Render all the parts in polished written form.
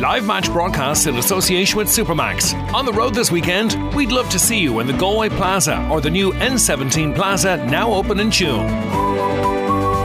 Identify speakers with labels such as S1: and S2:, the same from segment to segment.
S1: live match broadcasts in association with Supermax. On the road this weekend, we'd love to see you in the Galway Plaza or the new N17 Plaza, now open in Tuam.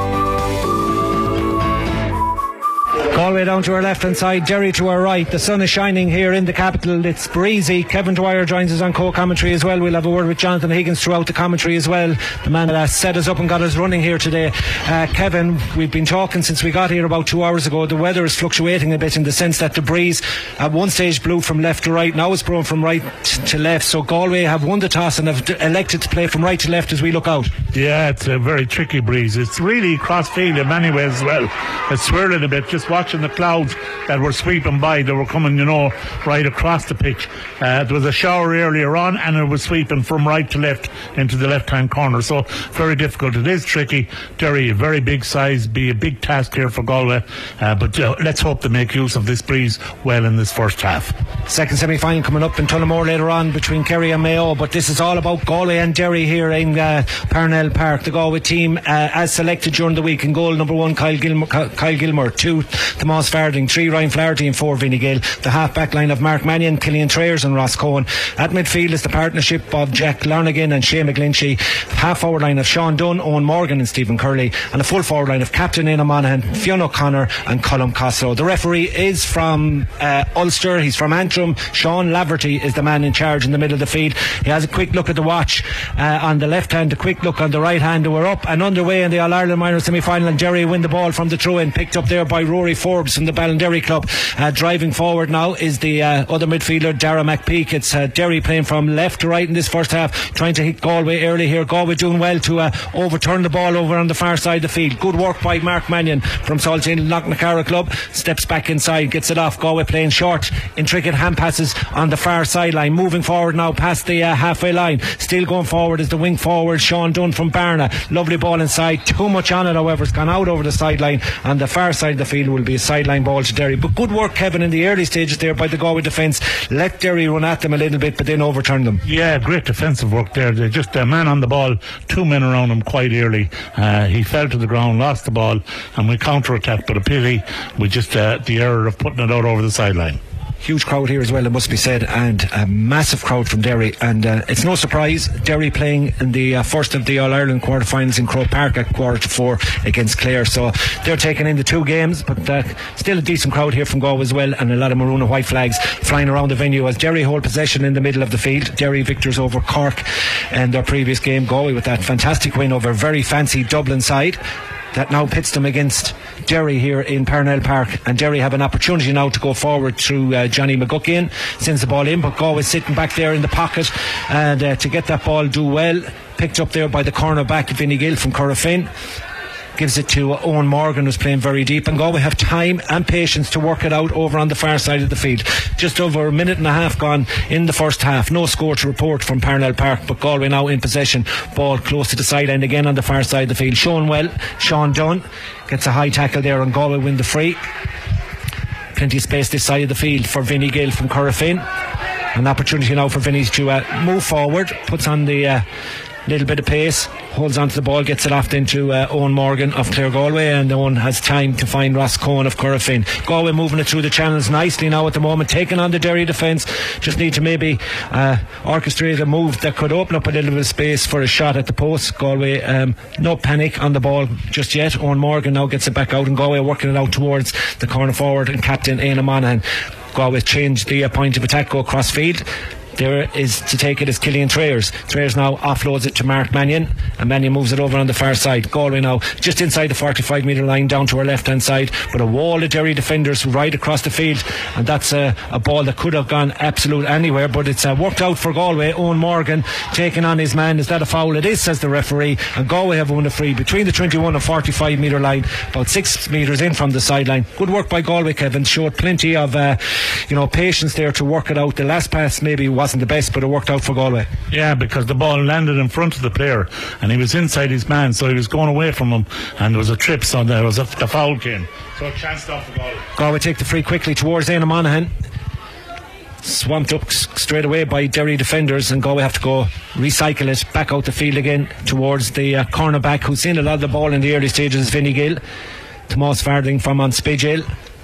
S2: Galway down to our left hand side, Derry to our right. The sun is shining here in the capital. It's breezy. Kevin Dwyer joins us on co-commentary as well. We'll have a word with Jonathan Higgins throughout the commentary as well, the man that set us up and got us running here today. Kevin, we've been talking since we got here about 2 hours ago. The weather is fluctuating a bit in the sense that the breeze at one stage blew from left to right, now it's blown from right to left. So Galway have won the toss and have elected to play from right to left as we look out.
S3: Yeah, it's a very tricky breeze. It's really cross field in many ways as well. It's swirling a bit. Just watching the clouds that were sweeping by, they were coming, right across the pitch. There was a shower earlier on and it was sweeping from right to left into the left hand corner, so very difficult. It is tricky. Derry, a very big size, be a big task here for Galway, but let's hope they make use of this breeze well in this first half.
S2: Second semi-final coming up in Tullamore later on between Kerry and Mayo, but this is all about Galway and Derry here in Parnell Park. The Galway team as selected during the week. In goal, number 1 Kyle Gilmore, 2 Tomás Farding, 3 Ryan Flaherty and 4 Vinnie Gill. The half back line of Mark Mannion, Killian Trayers and Ross Cohen. At midfield is the partnership of Jack Larnagan and Shane McGlinchey. Half forward line of Sean Dunn, Owen Morgan and Stephen Curley, and a full forward line of Captain Éanna Monaghan, Fionn O'Connor and Colm Costello. The referee is from Ulster. He's from Antrim. Sean Laverty is the man in charge in the middle of the field. He has a quick look at the watch on the left hand, a quick look on the right hand. We're up and underway in the All-Ireland minor semi-final, and Derry win the ball from the throw-in, picked up there by Rory Forbes from the Ballinderry club. Driving forward now is the other midfielder, Dara McPeak. It's Derry playing from left to right in this first half, trying to hit Galway early here. Galway doing well to overturn the ball over on the far side of the field. Good work by Mark Mannion from Saltine Knocknacara club. Steps back inside, gets it off. Galway playing short, intricate hand passes on the far sideline. Moving forward now past the halfway line. Still going forward is the wing forward, Sean Dunn from Barna. Lovely ball inside. Too much on it, however. It's gone out over the sideline. On the far side of the field will be a sideline ball to Derry. But good work, Kevin, in the early stages there by the Galway defence. Let Derry run at them a little bit, but then overturn them. Yeah, great defensive work there. They just a man on the ball, 2 men around him quite early. He fell to the ground, lost the ball, and we counter-attacked, but a pity with just the error of putting it out over the sideline. Huge crowd here as well, it must be said, and a massive crowd from Derry, and it's no surprise Derry playing in the first of the All-Ireland quarter-finals in Croke Park at 3:45 against Clare, so they're taking in the 2 games, but still a decent crowd here from Galway as well, and a lot of maroon and white flags flying around the venue as Derry hold possession in the middle of the field. Derry victors over Cork in their previous game. Galway with that fantastic win over a very fancy Dublin side that now pits them against Derry here in Parnell Park, and Derry have an opportunity now to go forward through Johnny McGuckian. Sends the ball in, but Galway sitting back there in the pocket, and to get that ball do well, picked up there by the cornerback Vinnie Gill from Corofin. Gives it to Owen Morgan, who's playing very deep, and Galway have time and patience to work it out over on the far side of the field. Just over a minute and a half gone in the first half. No score to report from Parnell Park, but Galway now in possession. Ball close to the sideline again on the far side of the field. Shown well, Sean Dunn gets a high tackle there, and Galway win the free. Plenty of space this side of the field for Vinnie Gill from Corofin. An opportunity now for Vinnie to move forward, puts on the little bit of pace, holds onto the ball, gets it off into Owen Morgan of Clare Galway, and Owen has time to find Ross Cohen of Corofin. Galway moving it through the channels nicely now at the moment, taking on the Derry defence. Just need to maybe orchestrate a move that could open up a little bit of space for a shot at the post. Galway, no panic on the ball just yet. Owen Morgan now gets it back out, and Galway working it out towards the corner forward and Captain Éanna Monaghan. Galway changed the point of attack, go across field. There is to take it as Killian Trayers. Trayers now offloads it to Mark Mannion, and Mannion moves it over on the far side. Galway now just inside the 45 metre line down to our left hand side, but a wall of Derry defenders right across the field, and that's a ball that could have gone absolute anywhere, but it's worked out for Galway. Owen Morgan taking on his man. Is that a foul? It is, says the referee, and Galway have won a free between the 21 and 45 metre line, about 6 metres in from the sideline. Good work by Galway, Kevin. Showed plenty of patience there to work it out. The last pass maybe wasn't the best, but it worked out for Galway. Yeah, because the ball landed in front of the player and he was inside his man, so he was going away from him, and there was a trip, so there was the foul came, so a chance off for Galway. Galway take the free quickly towards Éanna Monaghan, swamped up straight away by Derry defenders, and Galway have to go recycle it back out the field again towards the cornerback who's seen a lot of the ball in the early stages, Vinnie Gill. Tomás Farding from Anspidgel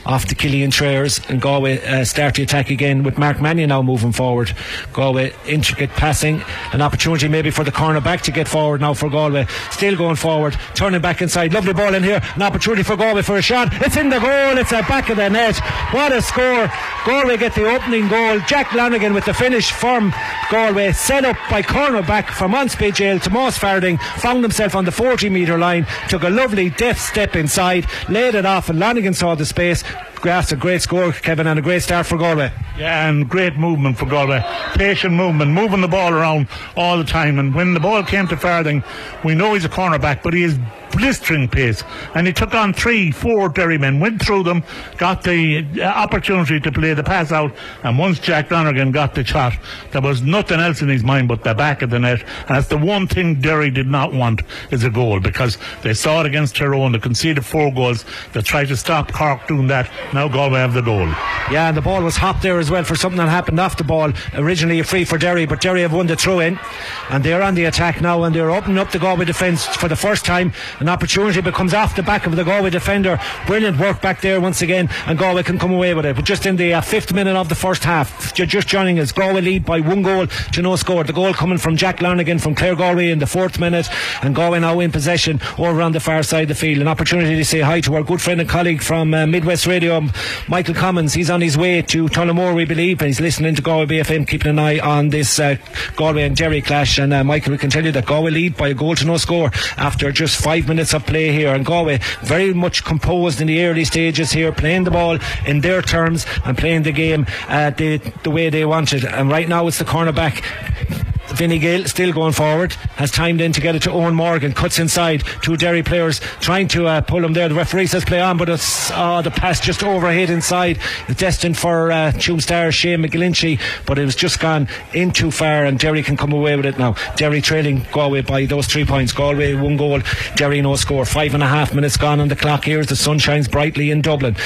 S2: off to Killian Trayers, and Galway start the attack again with Mark Mannion now moving forward. Galway intricate passing, an opportunity maybe for the corner back to get forward now for Galway, still going forward, turning back inside, lovely ball in here, an opportunity for Galway for a shot, it's in the goal, it's at back of the net. What a score. Galway get the opening goal. Jack Lanigan with the finish from Galway, set up by cornerback from on-speed jail to Moss Farding, found himself on the 40 metre line, took a lovely deft step inside, laid it off, and Lanigan saw the space. That's a great score, Kevin, and a great start for Galway.
S3: Yeah, and great movement for Galway. Patient movement, moving the ball around all the time. And when the ball came to Farding, we know he's a cornerback, but he is blistering pace, and he took on 3-4 Derry men, went through them, got the opportunity to play the pass out, and once Jack Lonergan got the shot, there was nothing else in his mind but the back of the net. And that's the one thing Derry did not want, is a goal, because they saw it against Tyrone. They conceded 4 goals. They tried to stop Cork doing that. Now Galway have the goal.
S2: Yeah, and the ball was hopped there as well for something that happened off the ball. Originally a free for Derry, but Derry have won the throw in, and they're on the attack now, and they're opening up the Galway defence for the first time. An opportunity becomes off the back of the Galway defender. Brilliant work back there once again, and Galway can come away with it. But just in the 5th minute of the first half, just joining us, Galway lead by 1 goal to no score. The goal coming from Jack Lonergan from Clare Galway in the 4th minute, and Galway now in possession over on the far side of the field. An opportunity to say hi to our good friend and colleague from Midwest Radio, Michael Commons. He's on his way to Tullamore, we believe, and he's listening to Galway BFM, keeping an eye on this Galway and Derry clash. And Michael, we can tell you that Galway lead by 1 goal to no score after just 5 minutes of play here, and Galway very much composed in the early stages here, playing the ball in their terms and playing the game the way they wanted. And right now it's the cornerback Vinny Gill still going forward, has time then to get it to Owen Morgan, cuts inside, 2 Derry players trying to pull him there. The referee says play on, but it's the pass just overhit inside. It's destined for Tuam star Shane McGlinchey, but it was just gone in too far, and Derry can come away with it now. Derry trailing Galway by those 3 points. Galway 1 goal, Derry no score. 5.5 minutes gone on the clock here as the sun shines brightly in Dublin.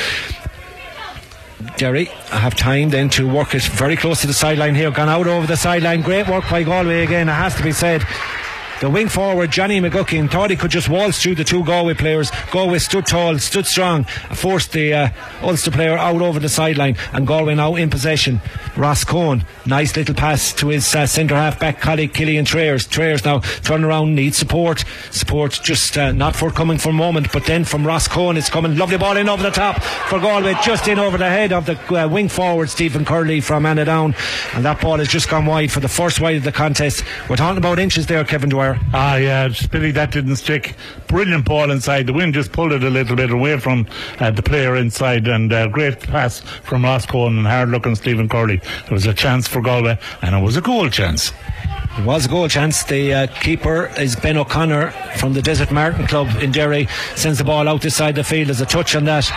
S2: Derry have time then to work it very close to the sideline here, gone out over the sideline. Great work by Galway again, it has to be said. The wing forward, Johnny McGuckin, thought he could just waltz through the 2 Galway players. Galway stood tall, stood strong, forced the Ulster player out over the sideline, and Galway now in possession. Ross Cohn, nice little pass to his centre half back colleague Killian Trayers. Trayers now turning around, needs support just not forthcoming for a moment, but then from Ross Cohn it's coming, lovely ball in over the top for Galway, just in over the head of the wing forward Stephen Curley from Annadown, and that ball has just gone wide for the first wide of the contest. We're talking about inches there, Kevin Dwyer.
S3: Yeah, Billy, that didn't stick. Brilliant ball inside. The wind just pulled it a little bit away from the player inside, and great pass from Ross Cohn and hard looking Stephen Curley. There was a chance for Galway, and it was a goal chance.
S2: It was a goal chance. The keeper is Ben O'Connor from the Desert Martin Club in Derry. Sends the ball out this side of the field. There's a touch on that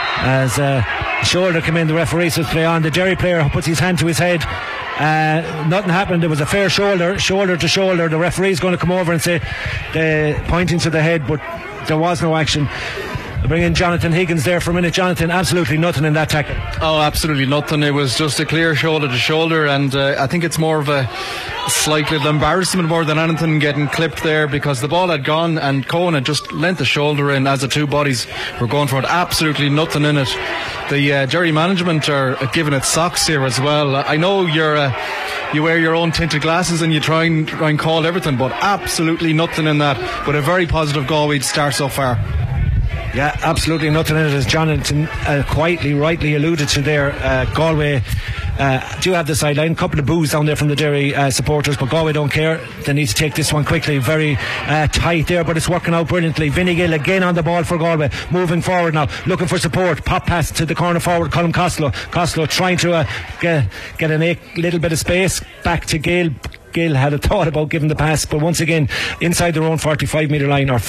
S2: as shoulder came in. The referee says play on. The Derry player puts his hand to his head. Nothing happened. There was a fair shoulder to shoulder. The referee's going to come over and say pointing to the head, but there was no action. I'll bring in Jonathan Higgins there for a minute. Jonathan, absolutely nothing in that tackle.
S4: Oh, absolutely nothing. It was just a clear shoulder to shoulder, and I think it's more of a slight little embarrassment more than anything getting clipped there, because the ball had gone and Cohen had just lent the shoulder in as the 2 bodies were going for it. Absolutely nothing in it. The Derry management are giving it socks here as well. I know you wear your own tinted glasses and you try and call everything, but absolutely nothing in that. But a very positive Galway start so far.
S2: Yeah, absolutely nothing in it, as Jonathan quietly, rightly alluded to there. Galway do have the sideline, a couple of boos down there from the Derry supporters, but Galway don't care. They need to take this one quickly. Very tight there, but it's working out brilliantly. Vinny Gill again on the ball for Galway, moving forward now, looking for support. Pop pass to the corner forward, Colm Costello trying to get a little bit of space back to Gill. Gill had a thought about giving the pass, but once again inside their own 45 metre line are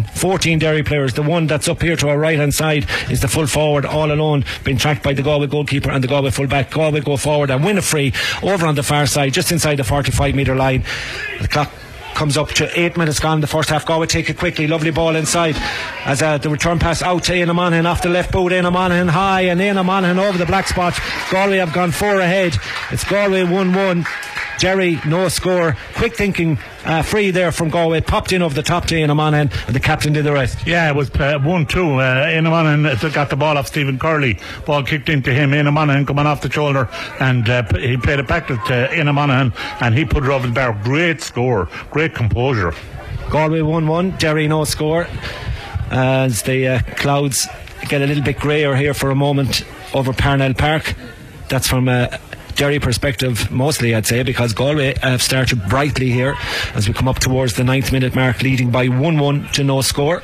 S2: 14 Derry players. The one that's up here to our right hand side is the full forward, all alone, being tracked by the Galway goalkeeper and the Galway full back. Galway go forward and win a free over on the far side, just inside the 45 metre line. The clock comes up to 8 minutes gone in the first half. Galway take it quickly, lovely ball inside as the return pass out to Éanna Monaghan off the left boot. Éanna Monaghan high, and Éanna Monaghan over the black spot. Galway have gone 4 ahead. It's Galway 1-1. Jerry, no score. Quick thinking, free there from Galway, popped in over the top to Ian Monaghan, and the captain did the rest.
S3: Yeah, it was 1-2. Ian Monaghan got the ball off Stephen Curley. Ball kicked into him. Ian Monaghan coming off the shoulder, and he played it back to Ian Monaghan, and he put it over the bar. Great score, great composure.
S2: Galway 1-1, Derry no score, as the clouds get a little bit greyer here for a moment over Parnell Park. That's from a Derry perspective mostly, I'd say, because Galway have started brightly here as we come up towards the 9th minute mark, leading by 1-1 to no score.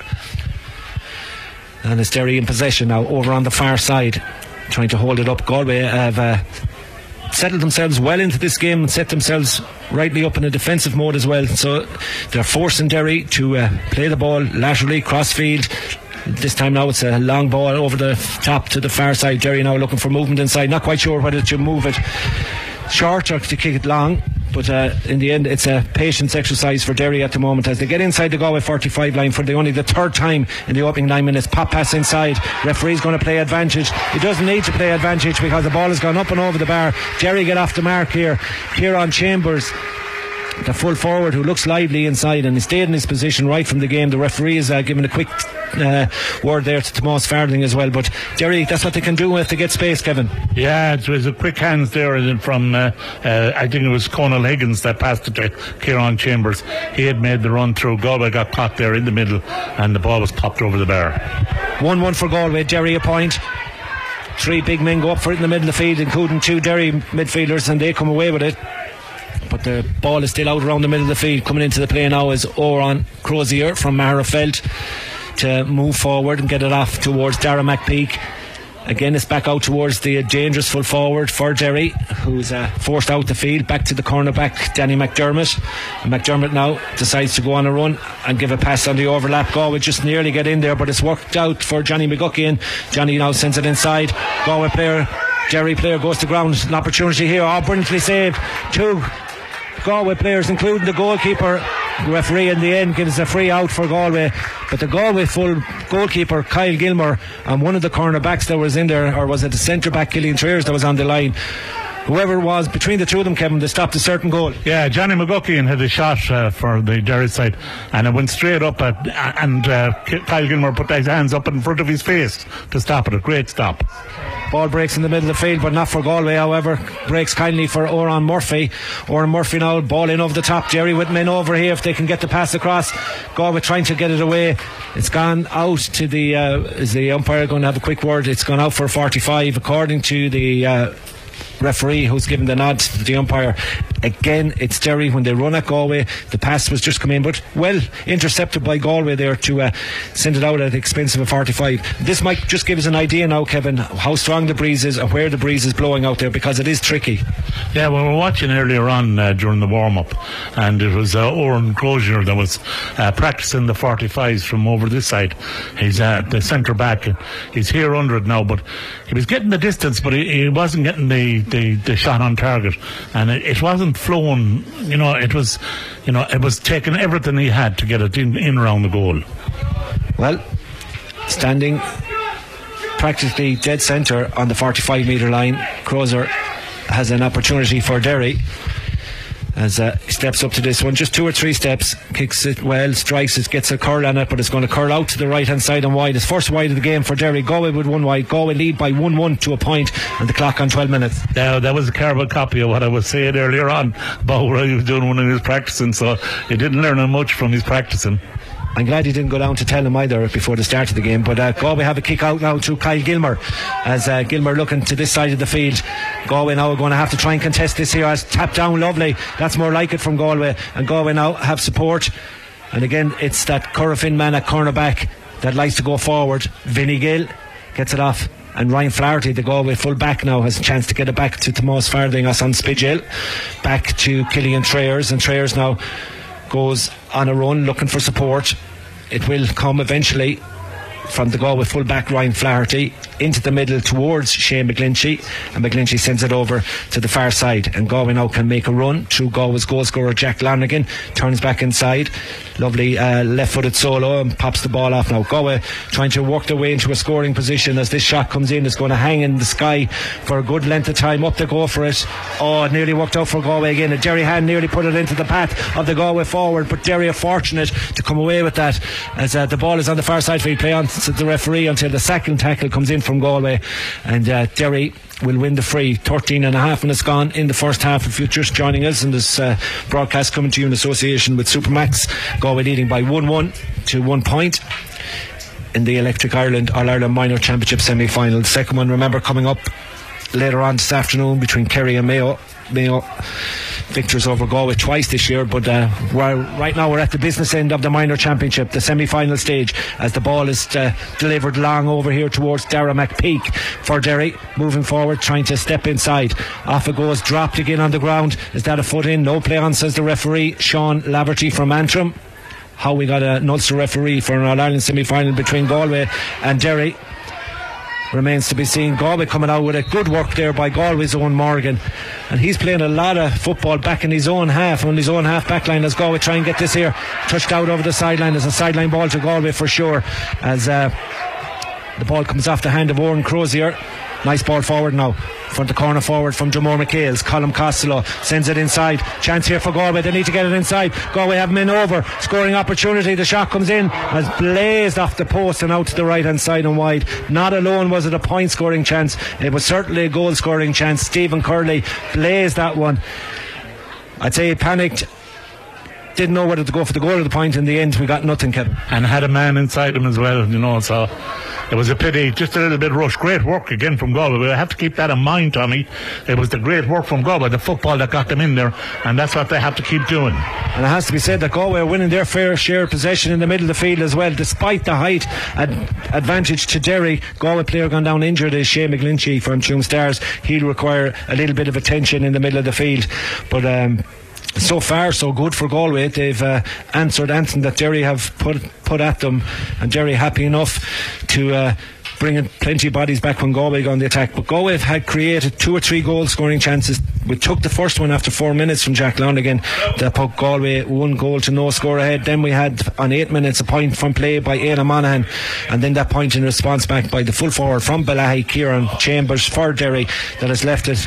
S2: And it's Derry in possession now over on the far side, trying to hold it up. Galway have settled themselves well into this game and set themselves rightly up in a defensive mode as well, so they're forcing Derry to play the ball laterally, crossfield. This time now it's a long ball over the top to the far side. Derry now looking for movement inside, not quite sure whether to move it short or to kick it long, but in the end it's a patience exercise for Derry at the moment as they get inside the Galway 45 line for only the third time in the opening 9 minutes. Pop pass inside, referee's going to play advantage. He doesn't need to play advantage because the ball has gone up and over the bar. Derry get off the mark here. Kieran Chambers, the full forward who looks lively inside, and he stayed in his position right from the game. The referee is giving a quick word there to Tomas Farding as well, but Derry, that's what they can do if they get space, Kevin.
S3: Yeah, it was a quick hands there from I think it was Conal Higgins that passed it to Kieran Chambers. He had made the run through. Galway got caught there in the middle and the ball was popped over the bar.
S2: 1-1 for Galway. Derry a point. 3 big men go up for it in the middle of the field, including 2 Derry midfielders, and they come away with it. But the ball is still out around the middle of the field. Coming into the play now is Oran Crozier from Maherafelt to move forward and get it off towards Dara McPeak. Again, it's back out towards the dangerous full forward for Derry, who's forced out the field. Back to the cornerback, Danny McDermott. And McDermott now decides to go on a run and give a pass on the overlap. Galway just nearly get in there, but it's worked out for Johnny McGuckian. Johnny now sends it inside. Galway player, Derry player goes to ground. An opportunity here. Brilliantly saved. 2 Galway players, including the goalkeeper. The referee in the end gives a free out for Galway, but the Galway full goalkeeper Kyle Gilmore and one of the cornerbacks that was in there, or was it the centre back Killian Triers that was on the line, whoever it was, between the two of them, Kevin, they stopped a certain goal.
S3: Yeah, Johnny McGuckian had a shot for the Derry side, and it went straight up and Kyle Gilmore put his hands up in front of his face to stop it. A great stop.
S2: Ball breaks in the middle of the field, but not for Galway, however. Breaks kindly for Oran Murphy. Oran Murphy now, ball in over the top. Derry with men over here if they can get the pass across. Galway trying to get it away. It's gone out to the is the umpire going to have a quick word? It's gone out for 45 according to the referee, who's given the nod to the umpire. Again, it's Derry when they run at Galway. The pass was just come in, but well intercepted by Galway there to send it out at the expense of a 45. This might just give us an idea now, Kevin, how strong the breeze is and where the breeze is blowing out there, because it is tricky.
S3: Yeah, we were watching earlier on during the warm-up, and it was Oran Crozier that was practicing the 45s from over this side. He's the centre back. He's here under it now, but he was getting the distance, but he wasn't getting the shot on target, and it wasn't flowing. It was taking everything he had to get it in around the goal. Well,
S2: standing practically dead centre on the 45 metre line, Crozier has an opportunity for Derry as he steps up to this one, just 2 or 3 steps, kicks it well, strikes it, gets a curl on it, but it's going to curl out to the right hand side and wide. It's first wide of the game for Derry. Galway with 1 wide. Galway lead by 1-1 to a point, and the clock on 12 minutes.
S3: Now, that was a carbon copy of what I was saying earlier on about what he was doing when he was practicing, so he didn't learn much from his practicing.
S2: I'm glad he didn't go down to tell him either before the start of the game. But Galway have a kick out now to Kyle Gilmore, as Gilmore looking to this side of the field. Galway now are going to have to try and contest this here, as tapped down lovely. That's more like it from Galway, and Galway now have support. And again, it's that Corofin man at cornerback that likes to go forward. Vinny Gill gets it off, and Ryan Flaherty, the Galway full back, now has a chance to get it back to Tomas Farding on Spidgel. Back to Killian Triers, and Triers now goes on a run looking for support. It will come eventually from the Galway full-back Ryan Flaherty into the middle towards Shane McGlinchey, and McGlinchey sends it over to the far side, and Galway now can make a run through Galway's goal scorer Jack Lonergan, turns back inside, lovely left-footed solo, and pops the ball off now. Galway trying to work their way into a scoring position as this shot comes in. It's going to hang in the sky for a good length of time. Up they go for it. Oh, it nearly worked out for Galway again, and Derry Han nearly put it into the path of the Galway forward, but Derry are fortunate to come away with that, as the ball is on the far side field. Play on to the referee until the second tackle comes in from Galway, and Derry will win the free. 13.5 minutes gone in the first half. If you're just joining us in this broadcast coming to you in association with Supermax, Galway leading by 1-1 to 1 point in the Electric Ireland All-Ireland Minor Championship semi-final. The second one, remember, coming up later on this afternoon between Kerry and Mayo. Victors over Galway twice this year, but right now we're at the business end of the minor championship, the semi-final stage, as the ball is delivered long over here towards Dara McPeak for Derry, moving forward, trying to step inside. Off it goes, dropped again on the ground. Is that a foot in? No play on, says the referee, Sean Laverty from Antrim. How we got an Ulster referee for an All-Ireland semi-final between Galway and Derry remains to be seen. Galway coming out with a good work there by Galway's own Morgan, and he's playing a lot of football back in his own half, on his own half back line, as Galway try and get this here touched out over the sideline. As a sideline ball to Galway for sure, as the ball comes off the hand of Oran Crozier. Nice ball forward now, front the corner forward from Jamore McHale's. Colm Costello sends it inside. Chance here for Galway. They need to get it inside. Galway have him in over. Scoring opportunity. The shot comes in, has blazed off the post and out to the right hand side and wide. Not alone was it a point scoring chance, it was certainly a goal scoring chance. Stephen Curley blazed that one. I'd say he panicked, didn't know whether to go for the goal or the point. In the end we got nothing, Kevin,
S3: and had a man inside him as well, so it was a pity, just a little bit rushed. Great work again from Galway. We have to keep that in mind, Tommy. It was the great work from Galway, the football that got them in there, and that's what they have to keep doing.
S2: And it has to be said that Galway are winning their fair share of possession in the middle of the field as well, despite the height advantage to Derry. Galway player gone down injured is Shane McGlinchey from Tuam Stars. He'll require a little bit of attention in the middle of the field, but so far so good for Galway. They've answered anything that Derry have put at them, and Derry happy enough to bring in plenty of bodies back when Galway got on the attack. But Galway had created 2 or 3 goal scoring chances. We took the first one after 4 minutes from Jack Lonergan that put Galway 1 goal to no score ahead. Then we had on 8 minutes a point from play by Éanna Monaghan, and then that point in response back by the full forward from Balahi, Kieran Chambers for Derry, that has left it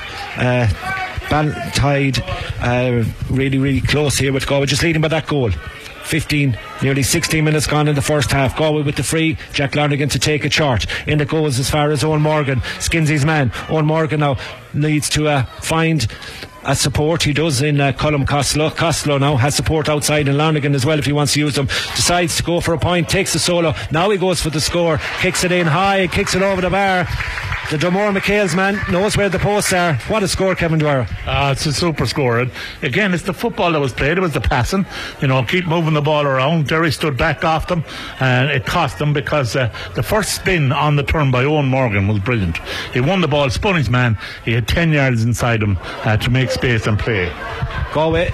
S2: tied really, really close here with Galway just leading by that goal. 15, nearly 16 minutes gone in the first half. Galway with the free. Jack Lonergan to take it short. In it goes as far as Owen Morgan, Skinsy's man. Owen Morgan now needs to find a support. He does in Colm Costello. Costello now has support outside, and Lonergan as well if he wants to use them. Decides to go for a point, takes the solo. Now he goes for the score, kicks it in high, kicks it over the bar. The Jamore McHale's man knows where the posts are. What a score, Kevin Dwyer.
S3: It's a super score. And again, it's the football that was played. It was the passing, keep moving the ball around. Derry stood back off them, and it cost them because the first spin on the turn by Owen Morgan was brilliant. He won the ball, spun his man. He had 10 yards inside him to make space and play.
S2: Galway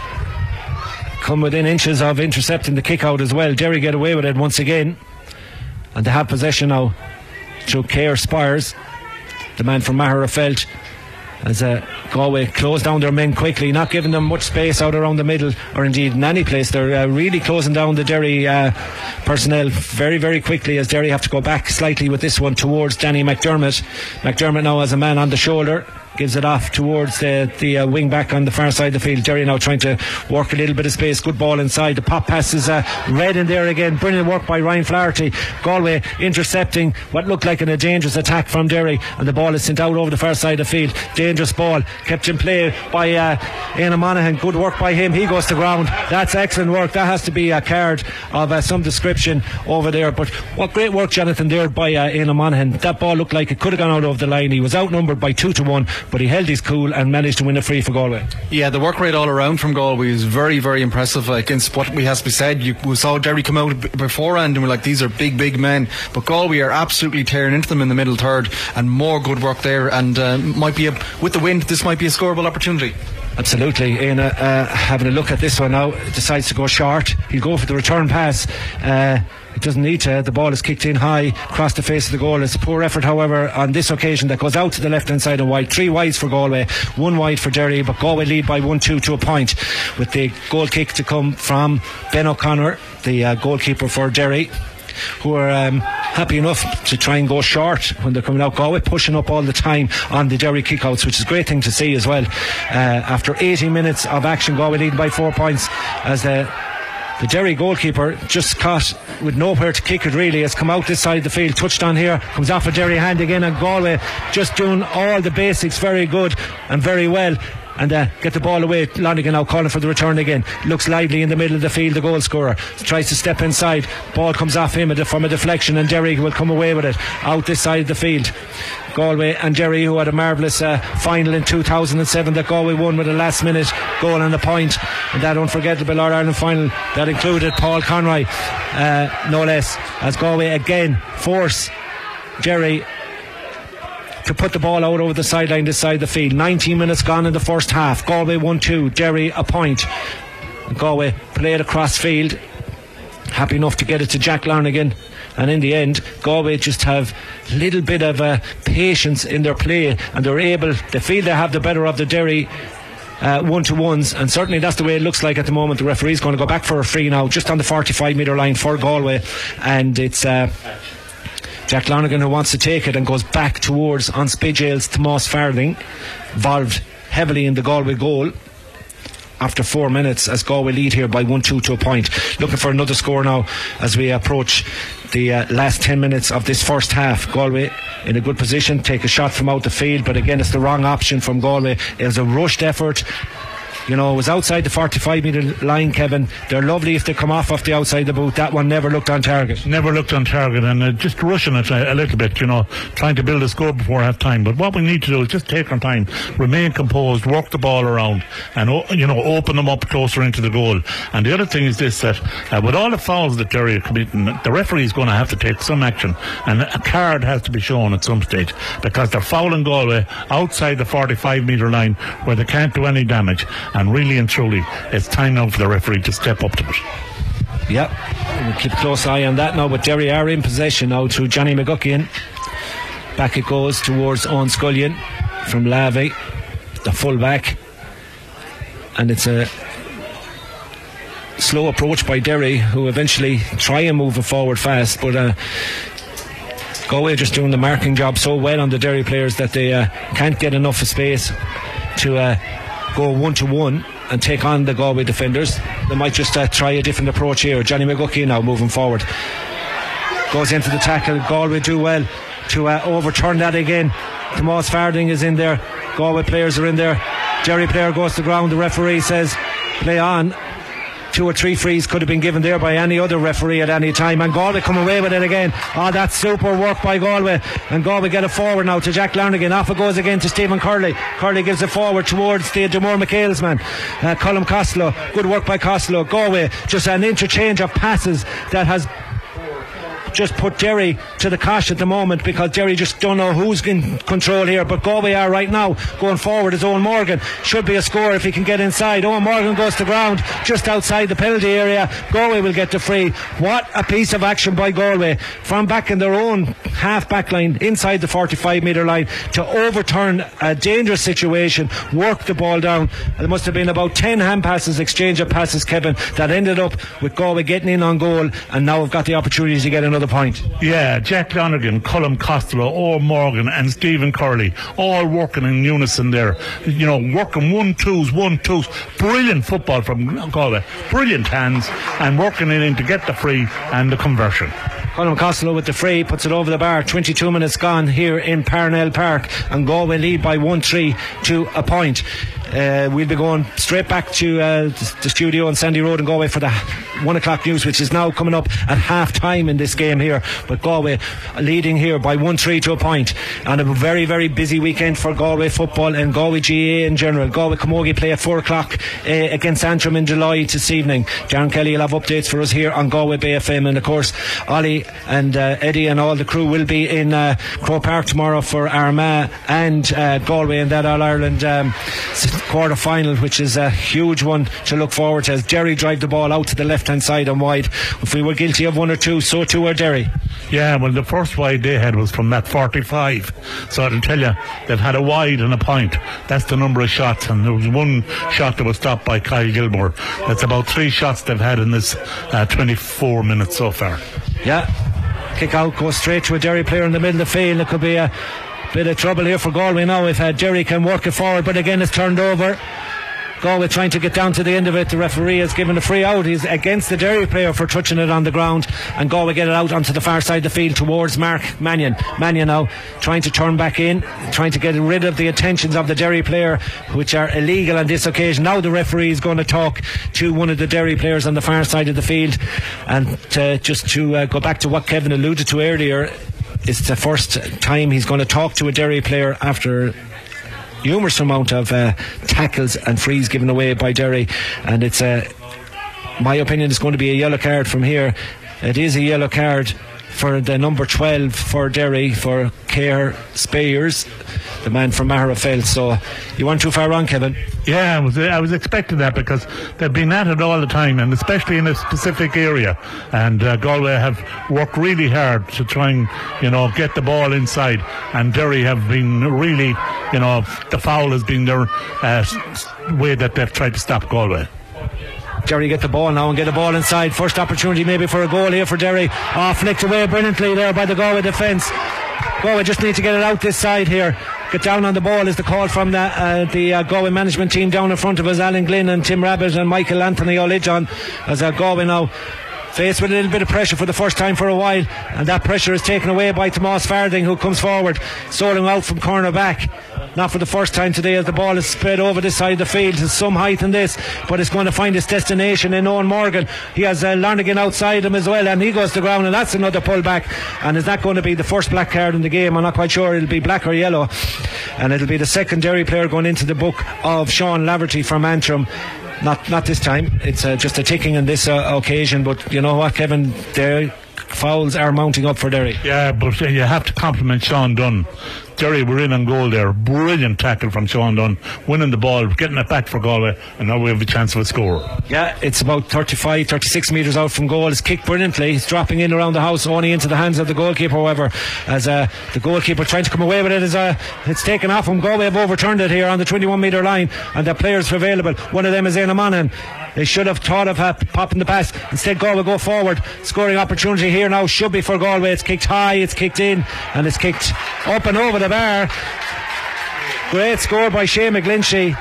S2: come within inches of intercepting the kick out as well. Derry get away with it once again, and they have possession now through Care Spires, the man from Maherafelt, as Galway close down their men quickly, not giving them much space out around the middle or indeed in any place. They're really closing down the Derry personnel very, very quickly, as Derry have to go back slightly with this one towards Danny McDermott. McDermott now has a man on the shoulder, gives it off towards the wing back on the far side of the field. Derry now trying to work a little bit of space. Good ball inside. The pop pass is red in there again. Brilliant work by Ryan Flaherty. Galway intercepting what looked like a dangerous attack from Derry, and the ball is sent out over the far side of the field. Dangerous ball kept in play by Éanna Monaghan. Good work by him. He goes to ground. That's excellent work. That has to be a card of some description over there. But what great work, Jonathan, there by Éanna Monaghan. That ball looked like it could have gone out over the line. He was outnumbered by 2-1, but he held his cool and managed to win a free for Galway.
S4: Yeah, the work rate all around from Galway is very, very impressive against what we have to be said. We saw Derry come out beforehand and we're like, these are big men, but Galway are absolutely tearing into them in the middle third, and more good work there, and might be with the wind, this might be a scoreable opportunity.
S2: Absolutely. Having a look at this one now, decides to go short. He'll go for the return pass. It doesn't need to. The ball is kicked in high across the face of the goal. It's a poor effort, however, on this occasion, that goes out to the left hand side and wide. 3 wides for Galway, 1 wide for Derry, but Galway lead by 1-2 to a point, with the goal kick to come from Ben O'Connor, the goalkeeper for Derry, who are happy enough to try and go short when they're coming out. Galway pushing up all the time on the Derry kickouts, which is a great thing to see as well. After 80 minutes of action, Galway lead by 4 points, as the Derry goalkeeper, just caught with nowhere to kick it really, has come out this side of the field, touched on here, comes off a Derry hand again, and Galway just doing all the basics very good and very well, and get the ball away. Lonigan now calling for the return again. Looks lively in the middle of the field, the goal scorer tries to step inside, ball comes off him from a deflection, and Derry will come away with it out this side of the field. Galway and Derry, who had a marvellous final in 2007 that Galway won with a last minute goal and a point, and that unforgettable All-Ireland final that included Paul Conroy, no less, as Galway again force Derry to put the ball out over the sideline this side of the field. 19 minutes gone in the first half. Galway 1-2, Derry a point. Galway played across field, happy enough to get it to Jack Larnagan, and in the end Galway just have a little bit of patience in their play, and they feel they have the better of the Derry 1-to-1s, and certainly that's the way it looks like at the moment. The referee's going to go back for a free now, just on the 45 metre line for Galway, and it's Jack Lonergan who wants to take it, and goes back towards on Spidgales Tomas Farthing, involved heavily in the Galway goal after 4 minutes, as Galway lead here by 1-2 to a point. Looking for another score now as we approach the last 10 minutes of this first half. Galway in a good position, take a shot from out the field, but again it's the wrong option from Galway. It was a rushed effort. You know, it was outside the 45 metre line, Kevin. They're lovely if they come off the outside the boot. That one never looked on target.
S3: Never looked on target, and just rushing it a little bit, you know, trying to build a score before half time. But what we need to do is just take our time, remain composed, work the ball around, and, you know, open them up closer into the goal. And the other thing is this, that with all the fouls that Derry are committing, the referee is going to have to take some action, and a card has to be shown at some stage, because they're fouling Galway outside the 45 metre line where they can't do any damage. And really and truly, it's time now for the referee to step up to it.
S2: Yep, we'll keep a close eye on that now. But Derry are in possession now through Johnny McGuckian. Back it goes towards Owen Scullion from Lavey, the full-back, and it's a slow approach by Derry, who eventually try and move it forward fast, but Galway just doing the marking job so well on the Derry players that they can't get enough of space to go 1-to-1 and take on the Galway defenders. They might just try a different approach here. Johnny McGuckie now moving forward, goes into the tackle. Galway do well to overturn that again. Tomas Farthing is in there, Galway players are in there. Derry player goes to the ground. The referee says play on. 2 or 3 frees could have been given there by any other referee at any time, and Galway come away with it again. That's super work by Galway, and Galway get it forward now to Jack Larnagan. Off it goes again to Stephen Curley. Curley gives it forward towards the Demore McHale's man, Colm Costello. Good work by Costello. Galway just an interchange of passes that has just put Derry to the cosh at the moment, because Derry just don't know who's in control here, but Galway are right now. Going forward is Owen Morgan. Should be a score if he can get inside. Owen Morgan goes to ground just outside the penalty area. Galway will get the free. What a piece of action by Galway from back in their own half back line inside the 45 metre line to overturn a dangerous situation, work the ball down. There must have been about 10 hand passes, exchange of passes, Kevin, that ended up with Galway getting in on goal, and now we've got the opportunity to get another point.
S3: Yeah, Jack Lonergan, Colm Costello, Owen Morgan and Stephen Curley all working in unison there, you know, working 1-2s. Brilliant football from Galway, brilliant hands, and working it in to get the free and the conversion.
S2: Colm Costello with the free, puts it over the bar. 22 minutes gone here in Parnell Park, and Galway lead by 1-3 to a point. We'll be going straight back to the studio on Sandy Road in Galway for the 1 o'clock news, which is now coming up at half time in this game here. But Galway leading here by 1-3 to a point, and a very, very busy weekend for Galway football and Galway GAA in general. Galway Camogie play at 4 o'clock against Antrim in July this evening. Darren Kelly will have updates for us here on Galway Bay FM, and of course Ollie and Eddie and all the crew will be in Croke Park tomorrow for Armagh and Galway in that All-Ireland quarter final, which is a huge one to look forward to as Derry drive the ball out to the left hand side and wide. If we were guilty of one or two, so too are Derry.
S3: Yeah, well, the first wide they had was from that 45, so I'll tell you, they've had a wide and a point. That's the number of shots, and there was one shot that was stopped by Kyle Gilmore. That's about 3 shots they've had in this 24 minutes so far.
S2: Yeah, kick out goes straight to a Derry player in the middle of the field. It could be a bit of trouble here for Galway now if Derry can work it forward, but again it's turned over. Galway trying to get down to the end of it. The referee has given a free out. He's against the Derry player for touching it on the ground, and Galway get it out onto the far side of the field towards Mark Mannion. Mannion now trying to turn back in, trying to get rid of the attentions of the Derry player, which are illegal on this occasion. Now the referee is going to talk to one of the Derry players on the far side of the field, and just to go back to what Kevin alluded to earlier, it's the first time he's going to talk to a Derry player after numerous amount of tackles and frees given away by Derry, and it's my opinion it's going to be a yellow card from here. It is a yellow card for the number 12 for Derry, for Kerr Speyers, the man from Maherafelt. So you weren't too far wrong, Kevin.
S3: Yeah, I was expecting that, because they've been at it all the time, and especially in a specific area, and Galway have worked really hard to try and get the ball inside, and Derry have been really, the foul has been their way that they've tried to stop Galway.
S2: Derry get the ball now and get the ball inside. First opportunity maybe for a goal here for Derry. Flicked away brilliantly there by the Galway defence. Galway just need to get it out this side here. Get down on the ball is the call from the Galway management team. Down in front of us, Alan Glynn and Tim Rabbit and Michael Anthony O'Lijon, as Galway now faced with a little bit of pressure for the first time for a while, and that pressure is taken away by Tomas Farding, who comes forward, soaring out from corner back. Not for the first time today, as the ball is spread over this side of the field. There's some height in this, but it's going to find its destination in Owen Morgan. He has Larnagan outside him as well, and he goes to the ground, and that's another pullback. And is that going to be the first black card in the game? I'm not quite sure. It'll be black or yellow, and it'll be the secondary player going into the book of Sean Laverty from Antrim. Not this time. It's just a ticking on this occasion, but you know what, Kevin, the fouls are mounting up for Derry.
S3: Yeah, but you have to compliment Sean Dunn. Derry were in on goal there. Brilliant tackle from Sean Dunn, winning the ball, getting it back for Galway, and now we have a chance of a score. Yeah,
S2: it's about 36 metres out from goal. It's kicked brilliantly. He's dropping in around the house, only into the hands of the goalkeeper, however, as the goalkeeper trying to come away with it. It's taken off him. Galway have overturned it here on the 21 metre line, and the players are available. One of them is Éanna Monaghan. They should have thought of popping the pass. Instead, Galway go forward. Scoring opportunity here now should be for Galway. It's kicked high, it's kicked in, and it's kicked up and over the bar. Great score by Shane McGlinchey.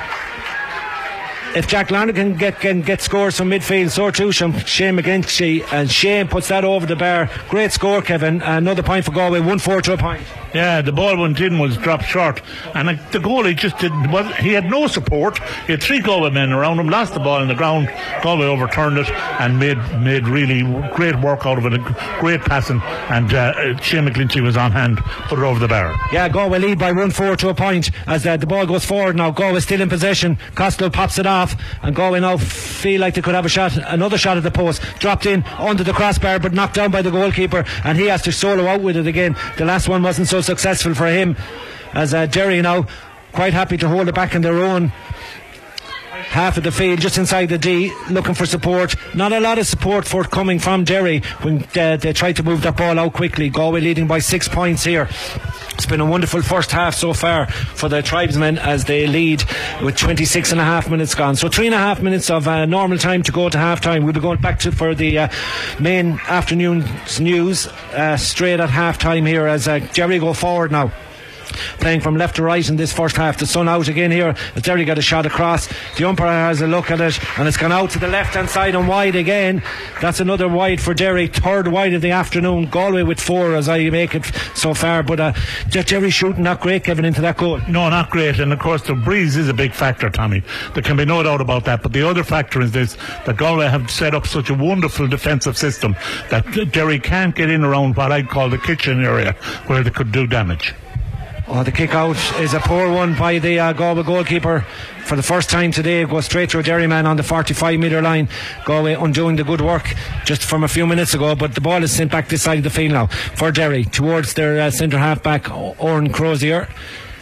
S2: If Jack Larnagan can get scores from midfield, so too Shane McGlinchey, and Shane puts that over the bar. Great score, Kevin. Another point for Galway, 1-4 to a point.
S3: Yeah, the ball went in, was dropped short, and the goalie just didn't. Well, he had no support. He had 3 Galway men around him, lost the ball on the ground. Galway overturned it and made really great work out of it. Great passing, and Shane McGlinchey was on hand, put it over the bar.
S2: Yeah, Galway lead by 1-4 to a point as the ball goes forward now. Galway still in possession. Costello pops it off, and Galway now feel like they could have another shot at the post. Dropped in under the crossbar, but knocked down by the goalkeeper, and he has to solo out with it again. The last one wasn't so successful for him, as Derry now quite happy to hold it back in their own half of the field, just inside the D, looking for support. Not a lot of support forthcoming from Derry when they tried to move that ball out quickly. Galway leading by 6 points here. It's been a wonderful first half so far for the Tribesmen as they lead with 26 and a half minutes gone. So 3.5 minutes of normal time to go to half time. We'll be going back for the main afternoon's news straight at half time here as Derry go forward now, playing from left to right in this first half. The sun out again here as Derry got a shot across. The umpire has a look at it, and it's gone out to the left hand side and wide again. That's another wide for Derry, third wide of the afternoon. Galway with 4 as I make it so far, but Derry shooting not great, Kevin, into that goal.
S3: No, not great, and of course the breeze is a big factor, Tommy. There can be no doubt about that, but the other factor is this, that Galway have set up such a wonderful defensive system that Derry can't get in around what I'd call the kitchen area where they could do damage.
S2: The kick out is a poor one by the Galway goalkeeper. For the first time today, it goes straight to a Derry man on the 45 metre line. Galway undoing the good work just from a few minutes ago, but the ball is sent back this side of the field now for Derry towards their centre half back, Oran Crozier.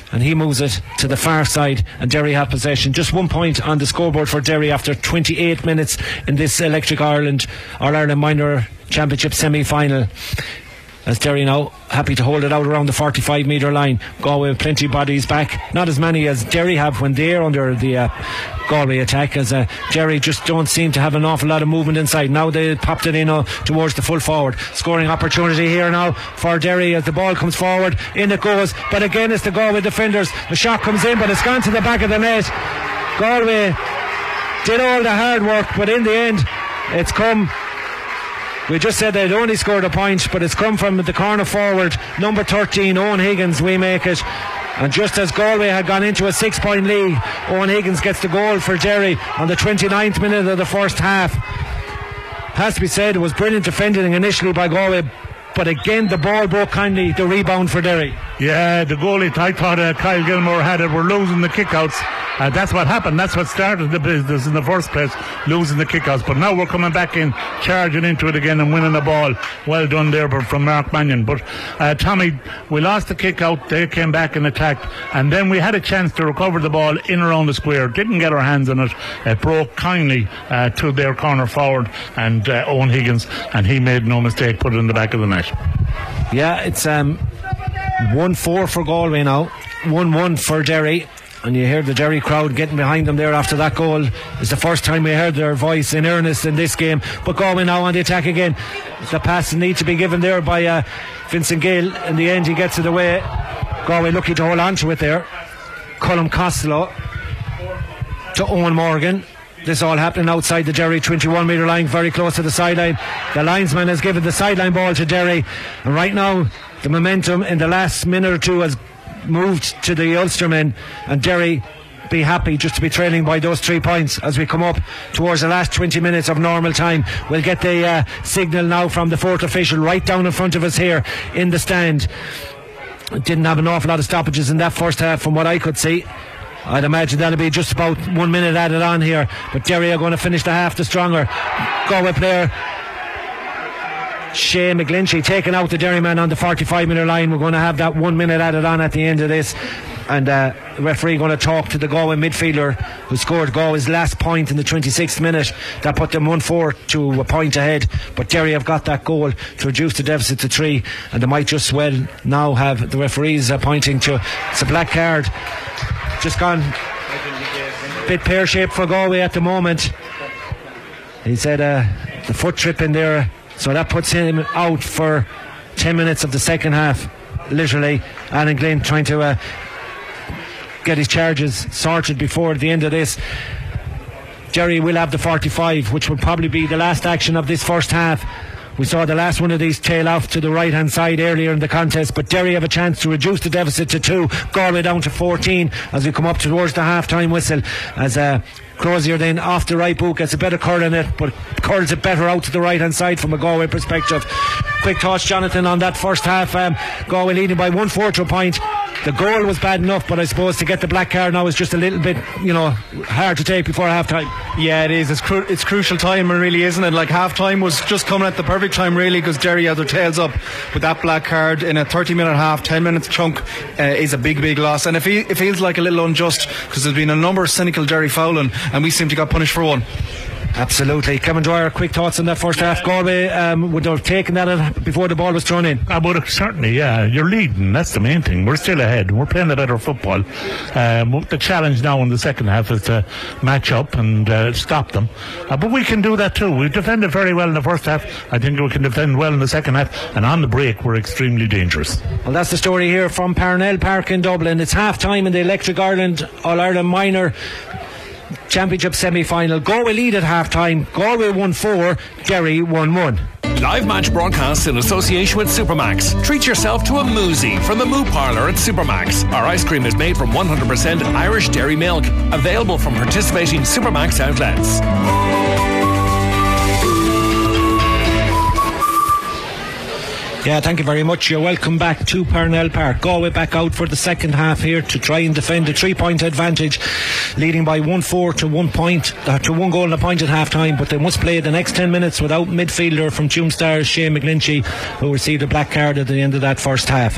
S2: and he moves it to the far side, and Derry have possession. Just 1 point on the scoreboard for Derry after 28 minutes in this Electric Ireland All-Ireland Minor Championship semi-final, as Derry now happy to hold it out around the 45 metre line. Galway with plenty of bodies back, not as many as Derry have when they're under the Galway attack, as Derry just don't seem to have an awful lot of movement inside. Now they popped it in towards the full forward. Scoring opportunity here now for Derry as the ball comes forward. In it goes, but again it's the Galway defenders. The shot comes in, but it's gone to the back of the net. Galway did all the hard work, but in the end it's come. We just said they'd only scored a point, but it's come from the corner forward, number 13, Owen Higgins. We make it. And just as Galway had gone into a 6-point lead, Owen Higgins gets the goal for Derry on the 29th minute of the first half. Has to be said, it was brilliant defending initially by Galway, but again the ball broke kindly, the rebound for Derry.
S3: Yeah, the goalie, I thought Kyle Gilmore had it. We're losing the kickouts. That's what happened. That's what started the business in the first place, losing the kickouts. But now we're coming back in, charging into it again and winning the ball. Well done there from Mark Mannion. But Tommy, we lost the kickout. They came back and attacked, and then we had a chance to recover the ball in around the square. Didn't get our hands on it. It broke kindly to their corner forward and Owen Higgins, and he made no mistake, put it in the back of the net.
S2: Yeah, it's 1-4 for Galway now, 1-1 for Derry. And you hear the Derry crowd getting behind them there after that goal. It's the first time we heard their voice in earnest in this game. But Galway now on the attack again. The pass needs to be given there by Vincent Gale. In the end he gets it away. Galway lucky to hold on to it there. Colm Costello to Owen Morgan. This all happening outside the Derry 21 metre line, very close to the sideline. The linesman has given the sideline ball to Derry, and right now the momentum in the last minute or two has moved to the Ulstermen, and Derry be happy just to be trailing by those 3 points as we come up towards the last 20 minutes of normal time. We'll get the signal now from the fourth official right down in front of us here in the stand. Didn't have an awful lot of stoppages in that first half from what I could see. I'd imagine that'll be just about 1 minute added on here, but Derry are going to finish the half the stronger. Galway player Shane McGlinchey taking out the Derry man on the 45 metre line. We're going to have that 1 minute added on at the end of this, and the referee going to talk to the Galway midfielder who scored Galway's last point in the 26th minute. That put them 1-4 to a point ahead, but Derry have got that goal to reduce the deficit to 3, and they might just well now have the referees pointing to it's a black card just gone a bit pear-shaped for Galway at the moment. He said the foot trip in there, so that puts him out for 10 minutes of the second half, literally. Alan Glynn trying to get his charges sorted before the end of this. Derry will have the 45, which will probably be the last action of this first half. We saw the last one of these tail off to the right hand side earlier in the contest, but Derry have a chance to reduce the deficit to 2, Galway down to 14 as we come up towards the half time whistle, as Crozier then off the right boot gets a better curl in it, but curls it better out to the right hand side from a Galway perspective. Quick thoughts, Jonathan, on that first half. Galway leading by 1-4 to a point. The goal was bad enough, but I suppose to get the black card now is just a little bit, hard to take before half time.
S4: Yeah, it is. It's crucial time, really, isn't it? Like, half time was just coming at the perfect time, really, because Derry had their tails up with that black card in a 30-minute half. 10 minutes chunk is a big loss, and it feels like a little unjust because there's been a number of cynical Derry fouling, and we seem to got punished for one.
S2: Absolutely. Kevin Dwyer, quick thoughts on that first half. Galway would have taken that before the ball was thrown in.
S3: I would have, certainly, yeah. You're leading, that's the main thing. We're still ahead, we're playing a better football. The challenge now in the second half is to match up and stop them, but we can do that too. We defended very well in the first half. I think we can defend well in the second half, and on the break we're extremely dangerous.
S2: Well, that's the story here from Parnell Park in Dublin. It's half time in the Electric Ireland All-Ireland Minor Championship semi-final. Galway lead at half time. Galway 1-4, Derry 1-1.
S1: Live match broadcasts in association with Supermax. Treat yourself to a moozy from the Moo Parlour at Supermax. Our ice cream is made from 100% Irish dairy milk. Available from participating Supermax outlets.
S2: Yeah, thank you very much. You're welcome back to Parnell Park. Galway back out for the second half here to try and defend a 3-point advantage, leading by 1-4 to 1 point, to 1 goal and a point at half time, but they must play the next 10 minutes without midfielder from Tuam Stars, Shane McGlinchey, who received a black card at the end of that first half.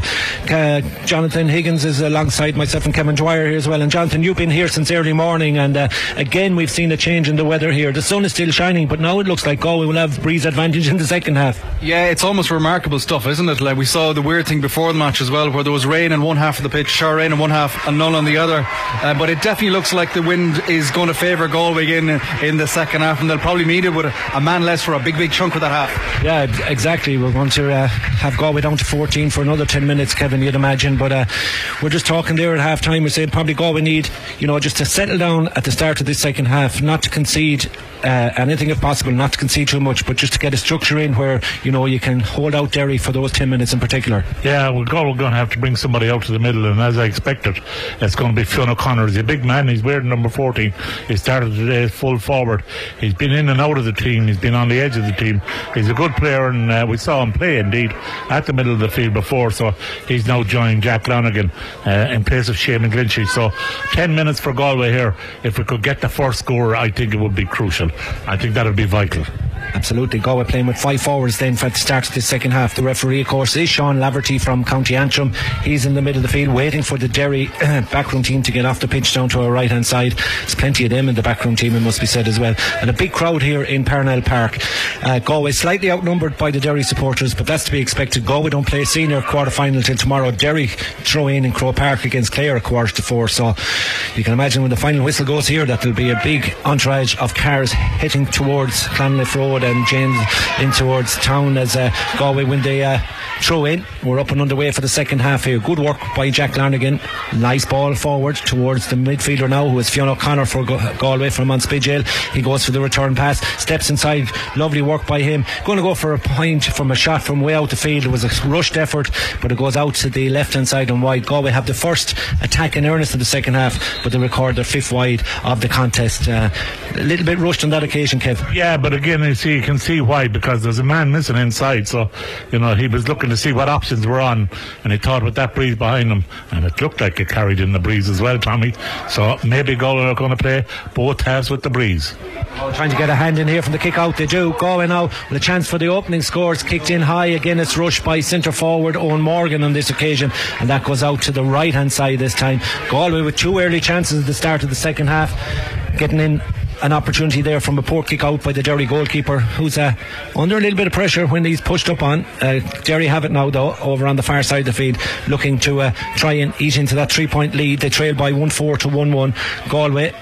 S2: Jonathan Higgins is alongside myself and Kevin Dwyer here as well. And Jonathan, you've been here since early morning, and again we've seen a change in the weather here. The sun is still shining, but now it looks like Galway will have breeze advantage in the second half.
S4: Yeah, it's almost remarkable stuff, isn't it? Like, we saw the weird thing before the match as well, where there was rain in one half of the pitch, shower rain in one half and none on the other, but it definitely looks like the wind is going to favour Galway again in the second half, and they'll probably need it with a man less for a big chunk of that half.
S2: Yeah, exactly. We're going to have Galway down to 14 for another 10 minutes, Kevin, you'd imagine, but we're just talking there at half time. We're saying probably Galway need, just to settle down at the start of this second half, not to concede anything if possible, not to concede too much, but just to get a structure in where you can hold out Derry for those 10 minutes in particular.
S3: Yeah, well, Galway are going to have to bring somebody out to the middle, and as I expected, it's going to be Fionn O'Connor. He's a big man, he's wearing number 14. He started today full forward. He's been in and out of the team, he's been on the edge of the team. He's a good player, and we saw him play indeed at the middle of the field before, so he's now joined Jack Lonigan in place of Shane McGlinchey. So 10 minutes for Galway here. If we could get the first score, I think it would be crucial. I think that would be vital.
S2: Absolutely. Galway playing with 5 forwards then for the start of the second half. The referee, of course, is Sean Laverty from County Antrim. He's in the middle of the field waiting for the Derry backroom team to get off the pitch down to our right hand side. There's plenty of them in the backroom team, it must be said as well, and a big crowd here in Parnell Park. Galway slightly outnumbered by the Derry supporters, but that's to be expected. Galway don't play a senior quarter final till tomorrow. Derry throw in Croke Park against Clare at 3:45, so you can imagine when the final whistle goes here that there'll be a big entourage of cars heading towards Clonliffe Road and James in towards town as Galway win the throw in. We're up and underway for the second half here. Good work by Jack Larnigan. Nice ball forward towards the midfielder now, who is Fionn O'Connor for Galway from Monspidgel. He goes for the return pass, steps inside. Lovely work by him. Going to go for a point from a shot from way out the field. It was a rushed effort, but it goes out to the left hand side and wide. Galway have the first attack in earnest in the second half, but they record their 5th wide of the contest. A little bit rushed on that occasion, Kev.
S3: Yeah, but again, you can see why, because there's a man missing inside, so he was looking to see what options were on, and he thought with that breeze behind him, and it looked like it carried in the breeze as well, Tommy, so maybe Galway are going to play both halves with the breeze.
S2: Trying to get a hand in here from the kick out. They do. Galway now with a chance for the opening scores. Kicked in high again. It's rushed by centre forward Owen Morgan on this occasion, and that goes out to the right hand side this time. Galway with 2 early chances at the start of the second half, getting in an opportunity there from a poor kick out by the Derry goalkeeper, who's under a little bit of pressure when he's pushed up on. Derry have it now though over on the far side of the field, looking to try and eat into that 3-point lead. They trail by 1-4 to 1-1. Galway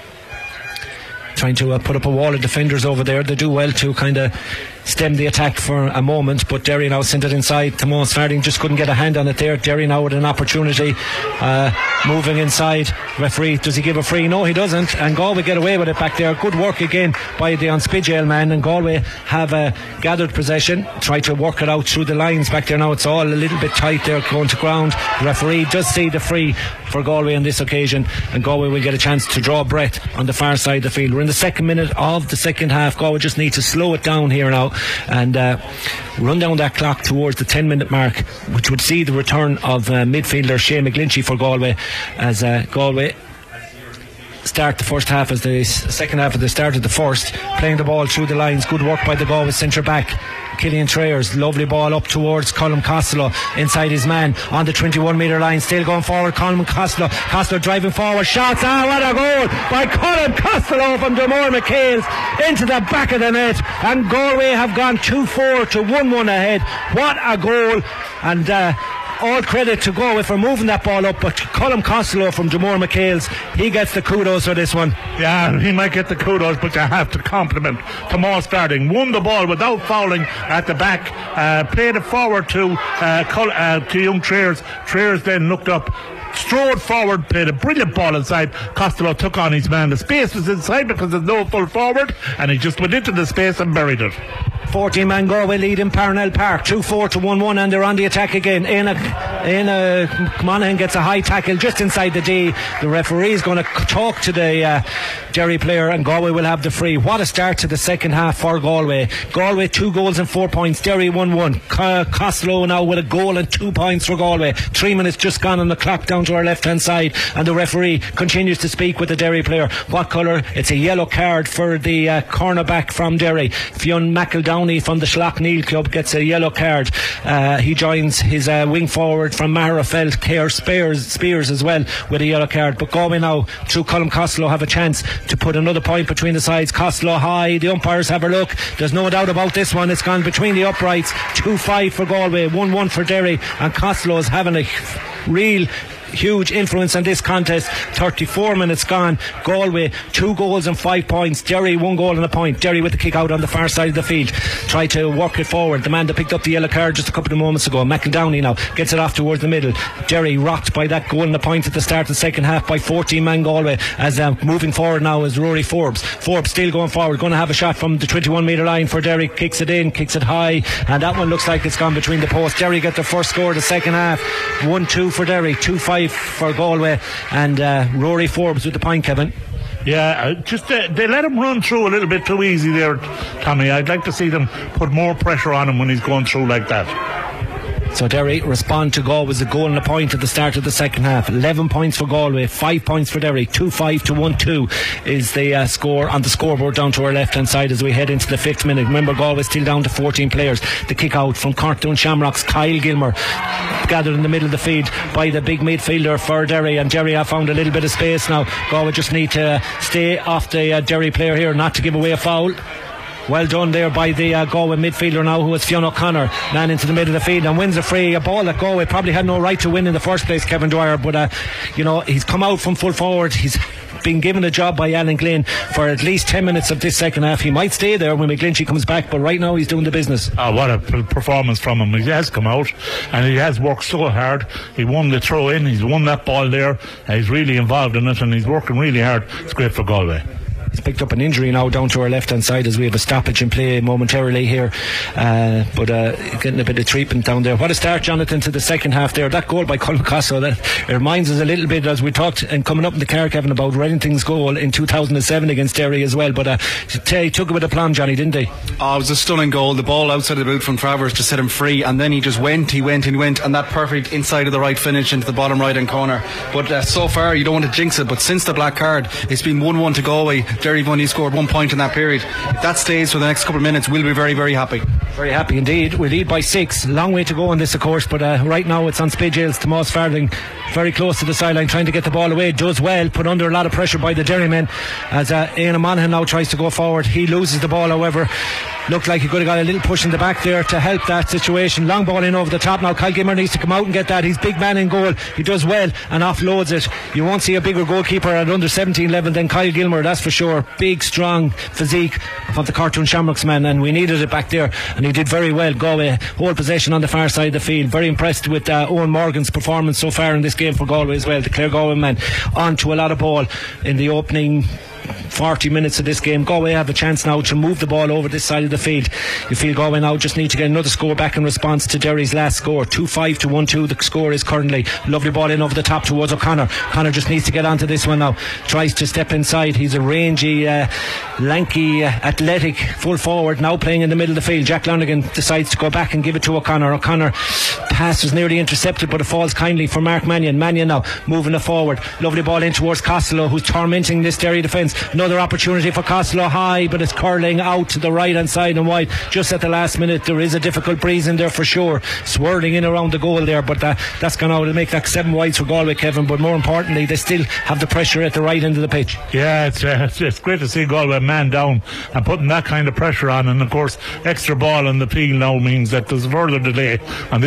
S2: trying to put up a wall of defenders over there. They do well to kind of stem the attack for a moment, but Derry now sent it inside. Timon Svarding just couldn't get a hand on it there. Derry now with an opportunity, moving inside. Referee, does he give a free? No, he doesn't, and Galway get away with it back there. Good work again by the Onspidgel man, and Galway have gathered possession, try to work it out through the lines back there. Now it's all a little bit tight there going to ground. The referee does see the free for Galway on this occasion, and Galway will get a chance to draw breath on the far side of the field. We're in the second minute of the second half. Galway just need to slow it down here now and run down that clock towards the 10-minute mark, which would see the return of midfielder Shane McGlinchey for Galway, as Galway start the first half as the second half of the start of the first, playing the ball through the lines. Good work by the Galway centre back Killian Trayers. Lovely ball up towards Colm Costello inside his man on the 21-metre line, still going forward. Colm Costello driving forward, shots. What a goal by Colm Costello from Damore McHale's into the back of the net, and Galway have gone 2-4 to 1-1 ahead. What a goal, and all credit to Galway for moving that ball up, but Colm Costello from Damore McHale's, he gets the kudos for this one.
S3: Yeah, he might get the kudos, but you have to compliment Timon Svarding. Won the ball without fouling at the back, played it forward to young Trayers. Trayers then looked up, strode forward, played a brilliant ball inside. Costello took on his man. The space was inside because there's no full forward, and he just went into the space and buried it.
S2: 14-man Galway lead in Parnell Park, 2-4 to 1-1, and they're on the attack again. Éanna Monaghan gets a high tackle just inside the D. The referee is going to talk to the Derry player, and Galway will have the free. What a start to the second half for Galway. Galway 2 goals and 4 points, Derry 1-1. Costello now with a goal and 2 points for Galway. 3 minutes just gone on the clock down to our left hand side, and the referee continues to speak with the Derry player. What colour? It's a yellow card for the cornerback from Derry. Fionn McEldowney from the Schlockneil club gets a yellow card. He joins his wing forward from Maherafelt, Care Spears as well, with a yellow card. But Galway now through Colm Costello have a chance to put another point between the sides. Costello high, the umpires have a look. There's no doubt about this one. It's gone between the uprights. 2-5 for Galway, 1-1 for Derry, and Costello is having a real huge influence on this contest. 34 minutes gone. Galway 2 goals and 5 points, Derry 1 goal and a point. Derry with the kick out on the far side of the field, try to work it forward. The man that picked up the yellow card just a couple of moments ago, McEldowney, now gets it off towards the middle. Derry rocked by that goal and a point at the start of the second half by 14-man Galway. As moving forward now is Rory Forbes still going forward, going to have a shot from the 21 metre line for Derry. Kicks it in, kicks it high, and that one looks like it's gone between the posts. Derry get their first score of the second half. 1-2 for Derry, 2-5 for Galway, and Rory Forbes with the point, Kevin.
S3: Yeah, just they let him run through a little bit too easy there, Tommy. I'd like to see them put more pressure on him when he's going through like that.
S2: So Derry respond to Galway's a goal and a point at the start of the second half. 11 points for Galway, 5 points for Derry. 2-5 to 1-2 is the score on the scoreboard down to our left hand side as we head into the 5th minute. Remember, Galway still down to 14 players. The kick out from Corkdown Shamrocks, Kyle Gilmer, gathered in the middle of the field by the big midfielder for Derry, and Derry have found a little bit of space now. Galway just need to stay off the Derry player here, not to give away a foul. Well done there by the Galway midfielder now, who is Fionn O'Connor, man into the middle of the field and wins a free. A ball that Galway probably had no right to win in the first place, Kevin Dwyer, but he's come out from full forward. He's been given a job by Alan Glynn for at least 10 minutes of this second half. He might stay there when McGlinchey comes back, but right now he's doing the business.
S3: What a performance from him. He has come out and he has worked so hard. He won the throw in, he's won that ball there, he's really involved in it, and he's working really hard. It's great for Galway.
S2: He's picked up an injury now down to our left hand side as we have a stoppage in play momentarily here, but getting a bit of treatment down there. What a start, Jonathan, to the second half there. That goal by Colm Costello, that reminds us a little bit, as we talked and coming up in the car, Kevin, about Reddington's goal in 2007 against Derry as well, but he took it with a plum, Johnny, didn't he?
S4: It was a stunning goal. The ball outside of the boot from Travers to set him free, and then he just went, and that perfect inside of the right finish into the bottom right hand corner. But so far, you don't want to jinx it, but since the black card, it's been 1-1 to Galway. Derry have only scored 1 point in that period. If that stays for the next couple of minutes, we'll be very, very happy.
S2: Very happy indeed. We lead by 6. Long way to go on this, of course, but right now it's on Spidgels. Tomas Farthing very close to the sideline trying to get the ball away. Does well, put under a lot of pressure by the Derry men as Éanna Monaghan now tries to go forward. He loses the ball, however. Looked like he could have got a little push in the back there to help that situation. Long ball in over the top now. Kyle Gilmer needs to come out and get that. He's big man in goal. He does well and offloads it. You won't see a bigger goalkeeper at under 17 level than Kyle Gilmer, that's for sure. Big, strong physique of the Corkdown Shamrocks man, and we needed it back there, and he did very well. Galway hold possession on the far side of the field. Very impressed with Owen Morgan's performance so far in this game for Galway as well. The Clare Galway man on to a lot of ball in the opening 40 minutes of this game. Galway have a chance now to move the ball over this side of the field. You feel Galway now just need to get another score back in response to Derry's last score. 2-5 to 1-2 the score is currently. Lovely ball in over the top towards O'Connor. O'Connor just needs to get onto this one now. Tries to step inside. He's a rangy, lanky, athletic full forward now playing in the middle of the field. Jack Lonergan decides to go back and give it to O'Connor. O'Connor pass was nearly intercepted, but it falls kindly for Mark Mannion. Mannion now moving it forward. Lovely ball in towards Costello, who's tormenting this Derry defence. Another opportunity for Costello high, but it's curling out to the right hand side and wide just at the last minute. There is a difficult breeze in there for sure, swirling in around the goal there, but that's gone out to make that 7 wides for Galway, Kevin. But more importantly, they still have the pressure at the right end of the pitch.
S3: Yeah, it's great to see Galway man down and putting that kind of pressure on, and of course extra ball on the field now means that there's further delay on this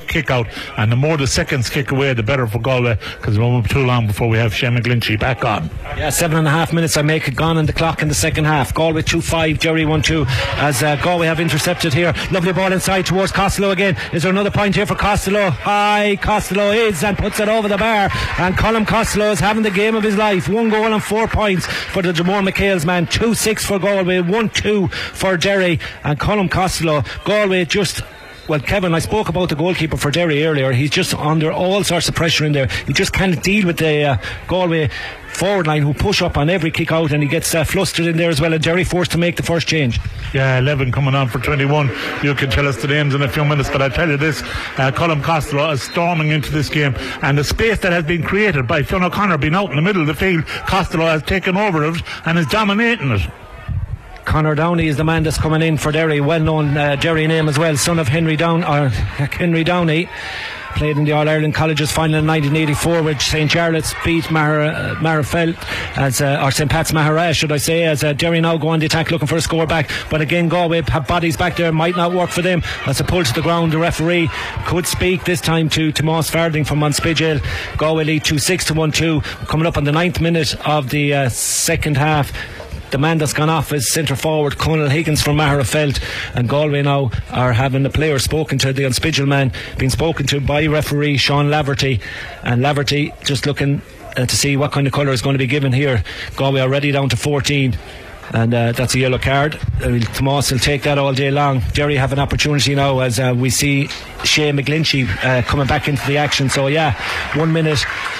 S3: kick out, and the more the seconds kick away, the better for Galway, because it won't be too long before we have Shane McGlinchey back on.
S2: Yeah, 7.5 minutes I make it gone on the clock in the second half. Galway 2-5, Jerry 1-2 as Galway have intercepted here. Lovely ball inside towards Costello again. Is there another point here for Costello? High, Costello is and puts it over the bar, and Colm Costello is having the game of his life. 1 goal and 4 points for the Jamore McHale's man. 2-6 for Galway, 1-2 for Derry, and Colm Costello. Galway just... Well, Kevin, I spoke about the goalkeeper for Derry earlier. He's just under all sorts of pressure in there. He just can't deal with the Galway forward line, who push up on every kick out, and he gets flustered in there as well, and Derry forced to make the first change.
S3: Yeah, 11 coming on for 21. You can tell us the names in a few minutes, but I tell you this, Colm Costello is storming into this game, and the space that has been created by Fionn O'Connor being out in the middle of the field, Costello has taken over it and is dominating it.
S2: Conor Downey is the man that's coming in for Derry, well-known Derry name as well, son of Henry Downey. Played in the All-Ireland Colleges final in 1984, which St. Charlotte's beat Marafelt or St. Pat's Mahara, should I say, as Derry now go on the attack looking for a score back. But again, Galway have bodies back there, might not work for them. That's a pull to the ground. The referee could speak this time to Tomas Farding from Monspidgel. Galway lead 2-6 to 1-2. Coming up on the 9th minute of the second half. The man that's gone off is centre forward Conal Higgins from Maherafelt, and Galway now are having the player spoken to, the Unspidgel man being spoken to by referee Sean Laverty, and Laverty just looking to see what kind of colour is going to be given here. Galway already down to 14, and that's a yellow card. Tomas will take that all day long. Derry have an opportunity now as we see Shane McGlinchey coming back into the action. So yeah, 1 minute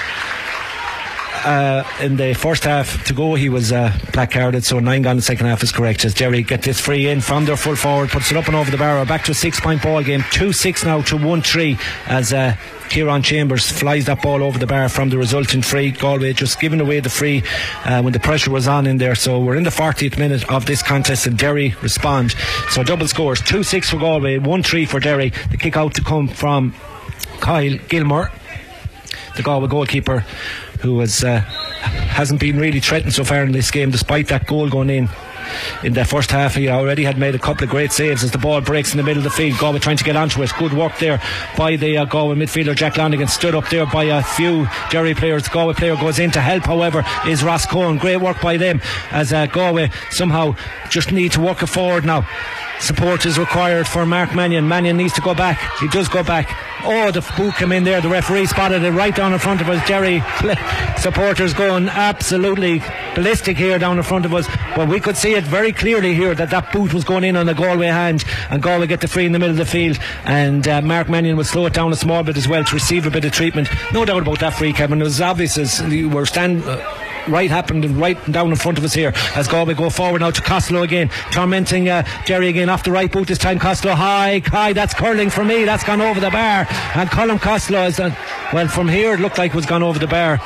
S2: in the first half to go, he was black carded, so 9 gone in the second half is correct, as Derry get this free in from their full forward, puts it up and over the bar. We're back to a 6-point ball game, 2-6 now to 1-3, as Kieran Chambers flies that ball over the bar from the resulting free. Galway just giving away the free when the pressure was on in there. So we're in the 40th minute of this contest, and Derry respond. So double scores, 2-6 for Galway, 1-3 for Derry. The kick out to come from Kyle Gilmore, the Galway goalkeeper, who hasn't been really threatened so far in this game, despite that goal going in the first half. He already had made a couple of great saves as the ball breaks in the middle of the field. Galway trying to get onto it. Good work there by the Galway midfielder Jack Lanigan, stood up there by a few Derry players. The Galway player goes in to help, however, is Ross Cohen. Great work by them, as Galway somehow just need to work it forward now. Support is required for Mark Mannion. Mannion needs to go back. He does go back. Oh, the boot came in there. The referee spotted it right down in front of us. Derry supporters going absolutely ballistic here down in front of us. But we could see it very clearly here that boot was going in on the Galway hand, and Galway get the free in the middle of the field, and Mark Mannion would slow it down a small bit as well to receive a bit of treatment. No doubt about that free, Kevin. It was obvious as you were standing happened right down in front of us here, as Galway go forward now to Costello again, tormenting Derry again off the right boot this time. Costello high, that's curling for me, that's gone over the bar, and Colm Costello is well, from here it looked like it was gone over the bar.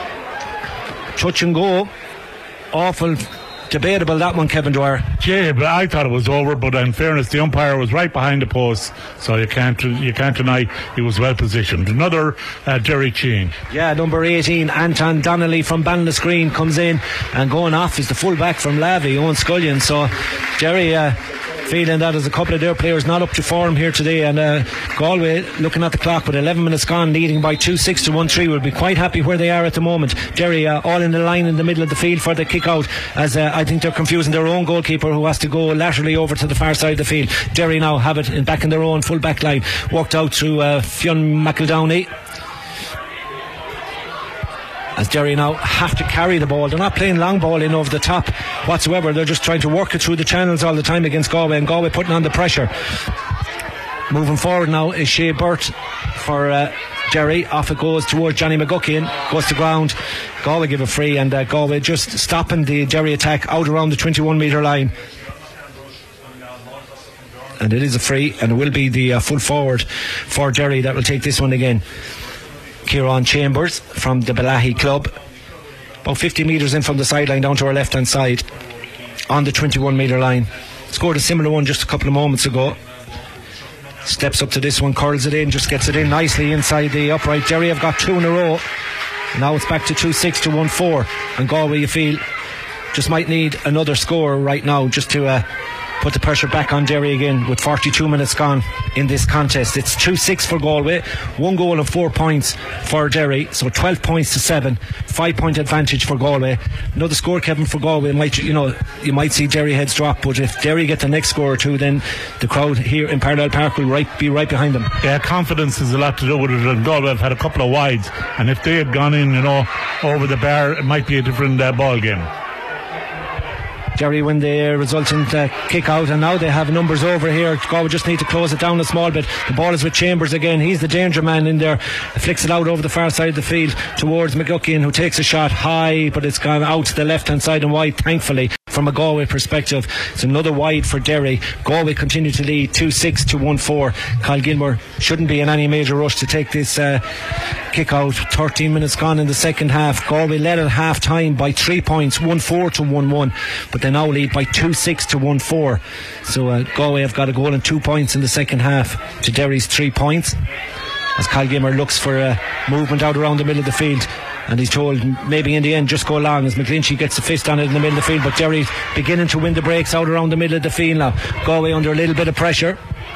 S2: Touch and go, awful debatable that one, Kevin Dwyer.
S3: Yeah, but I thought it was over, but in fairness, the umpire was right behind the post, so you can't deny he was well positioned. Another Derry change. Yeah,
S2: number 18 Anton Donnelly from Ballinascreen comes in, and going off is the full back from Lavey, Owen Scullion. So Derry feeling that as a couple of their players not up to form here today, and Galway looking at the clock with 11 minutes gone, leading by 2-6 to 1-3, will be quite happy where they are at the moment. Derry all in the line in the middle of the field for the kick out, as I think they're confusing their own goalkeeper, who has to go laterally over to the far side of the field. Derry now have it back in their own full back line, worked out through Fionn McEldowney, as Derry now have to carry the ball. They're not playing long ball in over the top whatsoever. They're just trying to work it through the channels all the time against Galway, and Galway putting on the pressure. Moving forward now is Shea Burt for Derry. Off it goes towards Johnny McGuckian, goes to ground. Galway give a free, and Galway just stopping the Derry attack out around the 21 metre line. And it is a free, and it will be the full forward for Derry that will take this one again. Kieran Chambers from the Balahi club, about 50 metres in from the sideline down to our left hand side on the 21 metre line. Scored a similar one just a couple of moments ago. Steps up to this one, curls it in, just gets it in nicely inside the upright. Derry have got 2 in a row. Now it's back to 2-6 to 1-4, and Galway, you feel, just might need another score right now just to put the pressure back on Derry again with 42 minutes gone in this contest. It's 2-6 for Galway, 1 goal and 4 points for Derry, so 12 points to 7, 5-point advantage for Galway. Another score, Kevin, for Galway you might see Derry heads drop, but if Derry get the next score or two, then the crowd here in Parnell Park will be right behind them.
S3: Yeah, confidence has a lot to do with it, and Galway have had a couple of wides, and if they had gone in over the bar, it might be a different ball game.
S2: Derry win the resultant kick out, and now they have numbers over here. Galway just need to close it down a small bit. The ball is with Chambers again. He's the danger man in there. Flicks it out over the far side of the field towards McGuckian, who takes a shot high, but it's gone out to the left hand side and wide, thankfully. From a Galway perspective, it's another wide for Derry. Galway continue to lead 2-6 to 1-4. Kyle Gilmore shouldn't be in any major rush to take this kick out. 13 minutes gone in the second half. Galway led at half time by 3 points, 1-4 to 1-1, but they now lead by 2-6 to 1-4. So Galway have got a goal and 2 points in the second half to Derry's 3 points, as Kyle Gilmore looks for movement out around the middle of the field, and he's told maybe in the end just go long, as McGlinchey gets the fist on it in the middle of the field. But Derry's beginning to win the breaks out around the middle of the field now. Galway under a little bit of pressure,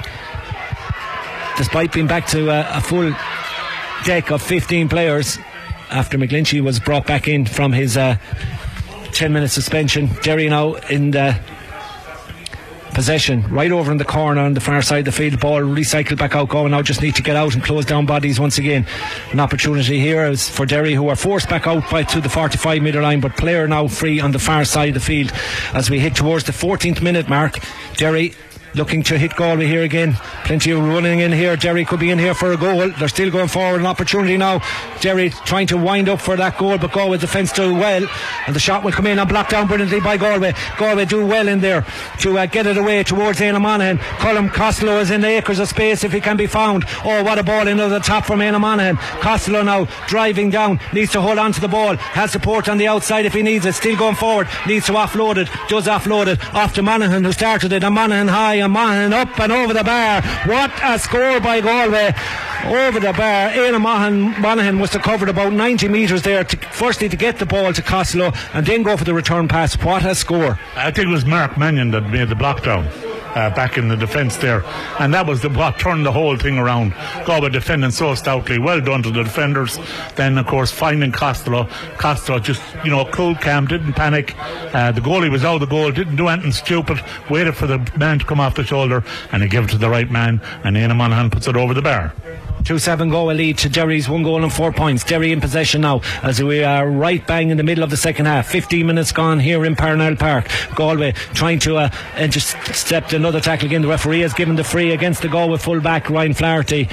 S2: despite being back to a full deck of 15 players after McGlinchey was brought back in from his 10-minute suspension. Derry now in the possession right over in the corner on the far side of the field. Ball recycled back out. Galway now just need to get out and close down bodies once again. An opportunity here is for Derry, who are forced back out to the 45 metre line, but player now free on the far side of the field as we hit towards the 14th minute mark. Derry looking to hit Galway here again. Plenty of running in here. Derry could be in here for a goal. They're still going forward. An opportunity now. Derry trying to wind up for that goal, but Galway defence do well, and the shot will come in and blocked down brilliantly by Galway. Galway do well in there to get it away towards Éanna Monaghan. Colm Costello is in the acres of space if he can be found. Oh, what a ball into the top from Éanna Monaghan. Costello now driving down, needs to hold on to the ball, has support on the outside if he needs it, still going forward, needs to offload it, does offload it off to Monaghan, who started it, and Monaghan high, and Monaghan up and over the bar. What a score by Galway over the bar. Éanna Monaghan must have covered about 90 metres there firstly to get the ball to Costello and then go for the return pass. What a score.
S3: I think it was Mark Mannion that made the block down back in the defence there, and that was what turned the whole thing around. Galway defending so stoutly. Well done to the defenders. Then of course finding Costello just cool, calm, didn't panic. The goalie was out of the goal, didn't do anything stupid, waited for the man to come off the shoulder, and he gave it to the right man, and Éanna Monaghan puts it over the bar.
S2: 2-7 Galway lead to Derry's 1 goal and 4 points. Derry in possession now as we are right bang in the middle of the second half. 15 minutes gone here in Parnell Park. Galway trying to intercept another tackle again. The referee has given the free against the Galway full-back Ryan Flaherty.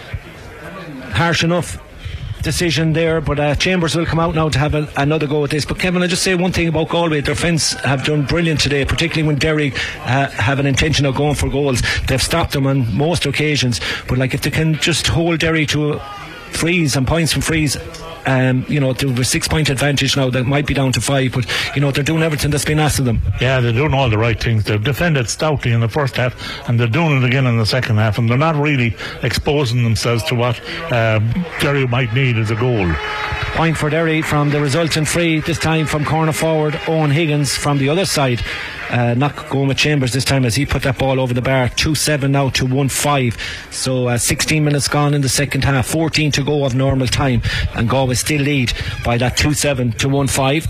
S2: Harsh enough decision there, but Chambers will come out now to have another go at this. But Kevin, I'll just say one thing about Galway. Their defence have done brilliant today, particularly when Derry have an intention of going for goals. They've stopped them on most occasions, but if they can just hold Derry to a freeze and points from freeze, they have a 6 point advantage now. That might be down to 5, but they're doing everything that's been asked of them. Yeah,
S3: they're doing all the right things. They've defended stoutly in the first half, and they're doing it again in the second half, and they're not really exposing themselves to what Derry might need as a goal.
S2: Point for Derry from the resultant free, this time from corner forward Owen Higgins from the other side. Not going with Chambers this time as he put that ball over the bar. 2-7 now to 1-5. So 16 minutes gone in the second half, 14 to go of normal time, and Galway still lead by that 2-7 to 1-5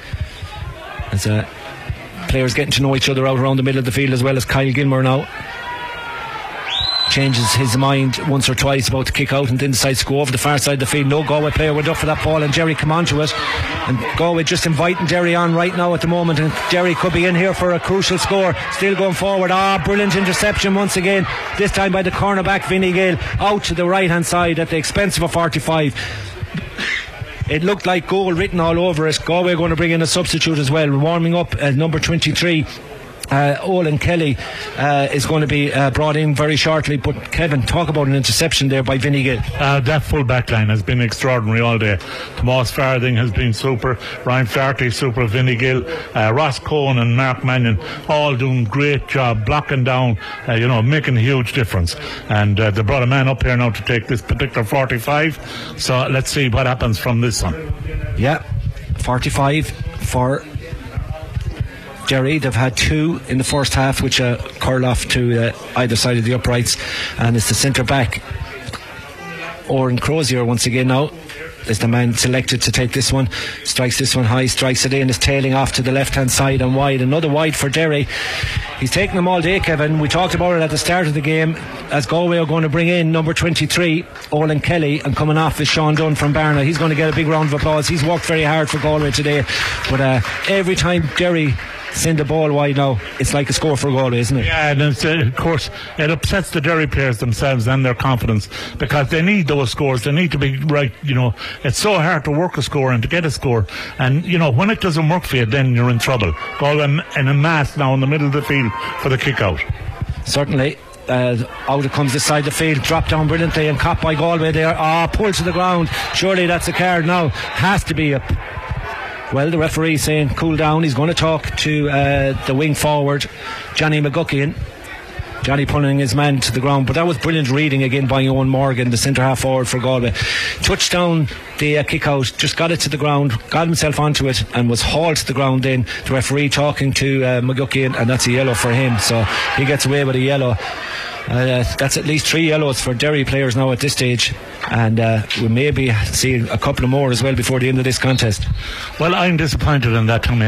S2: as players getting to know each other out around the middle of the field, as well as Kyle Gilmore now changes his mind once or twice about the kick out and then decides to go over the far side of the field. No Galway player went up for that ball, and Derry come on to it, and Galway just inviting Derry on right now at the moment, and Derry could be in here for a crucial score. Still going forward. Brilliant interception once again, this time by the cornerback Vinny Gale, out to the right hand side at the expense of a 45. It looked like goal written all over it. Galway are going to bring in a substitute as well, warming up at number 23. Olin Kelly is going to be brought in very shortly. But Kevin, talk about an interception there by Vinny Gill.
S3: That full back line has been extraordinary all day. Tomas Farthing has been super, Ryan Flaherty super, Vinny Gill, Ross Cohen and Mark Mannion all doing great job blocking down, making a huge difference. And they brought a man up here now to take this particular 45, so let's see what happens from this one.
S2: 45 for Derry. They've had 2 in the first half, which curl off to either side of the uprights, and it's the centre back Oren Crozier once again now is the man selected to take this one. Strikes this one high, strikes it in, is tailing off to the left hand side and wide. Another wide for Derry. He's taken them all day, Kevin. We talked about it at the start of the game, as Galway are going to bring in number 23 Olin Kelly, and coming off is Sean Dunn from Barna. He's going to get a big round of applause. He's worked very hard for Galway today, but every time Derry send the ball wide now, it's like a score for Galway, isn't it?
S3: Yeah, and of course it upsets the Derry players themselves and their confidence, because they need those scores. They need to be right. It's so hard to work a score and to get a score, and when it doesn't work for you, then you're in trouble. Galway in a mass now in the middle of the field for the kick out. Certainly.
S2: Out it comes this side of the field, dropped down brilliantly and caught by Galway there. Pulled to the ground. Surely that's a card now. Has to be a... Well, the referee saying cool down. He's going to talk to the wing forward, Johnny McGuckian. Johnny pulling his man to the ground, but that was brilliant reading again by Owen Morgan, the centre half forward for Galway. Touched down the kick out, just got it to the ground, got himself onto it, and was hauled to the ground. Then the referee talking to McGuckian, and that's a yellow for him, so he gets away with a yellow. That's at least 3 yellows for Derry players now at this stage, and we may be seeing a couple of more as well before the end of this contest.
S3: Well, I'm disappointed in that, Tommy.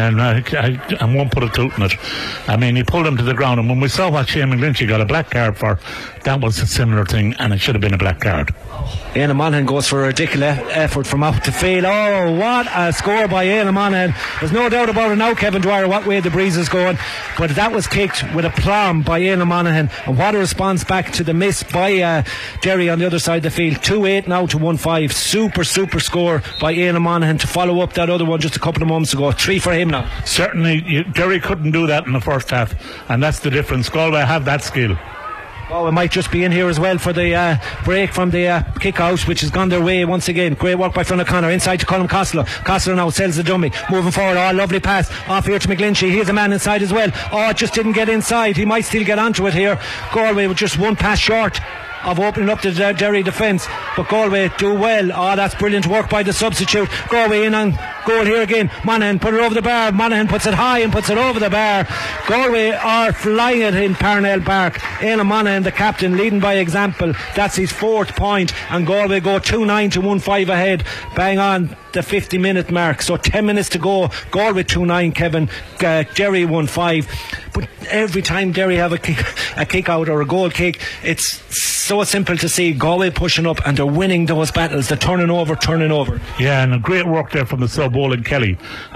S3: I won't put a toot in it. I mean, he pulled him to the ground, and when we saw what Shane McGlinchey got a black card for, that was a similar thing, and it should have been a black card.
S2: Éanna Monaghan goes for a ridiculous effort from out the field. Oh, what a score by Éanna Monaghan. There's no doubt about it now, Kevin Dwyer, what way the breeze is going, but that was kicked with a plum by Éanna Monaghan, and what a response back to the miss by Derry on the other side of the field. 2-8 now to 1-5. Super score by Éanna Monaghan to follow up that other one just a couple of moments ago. 3 for him now.
S3: Certainly Derry couldn't do that in the first half, and that's the difference. Galway have that skill.
S2: Oh, we might just be in here as well for the break from the kick out, which has gone their way once again. Great work by Fran O'Connor inside to Colin Costello. Costello now sells the dummy, moving forward. Oh, lovely pass off here to McGlinchey. Here's a man inside as well. Oh, it just didn't get inside. He might still get onto it here. Galway with just one pass short of opening up the Derry defence, but Galway do well. Oh, that's brilliant work by the substitute. Galway in on goal here again. Monaghan put it over the bar. Monaghan puts it high and puts it over the bar. Galway are flying it in Parnell Park. Éanna Monaghan, the captain, leading by example. That's his 4th point, and Galway go 2-9 to 1-5 ahead. Bang on the 50-minute mark, so 10 minutes to go. Galway 2-9, Kevin. Derry 1-5. But every time Derry have a kick out or a goal kick, it's so simple to see Galway pushing up, and they're winning those battles. They're turning over.
S3: Yeah, and a great work there from the sub Olin Kelly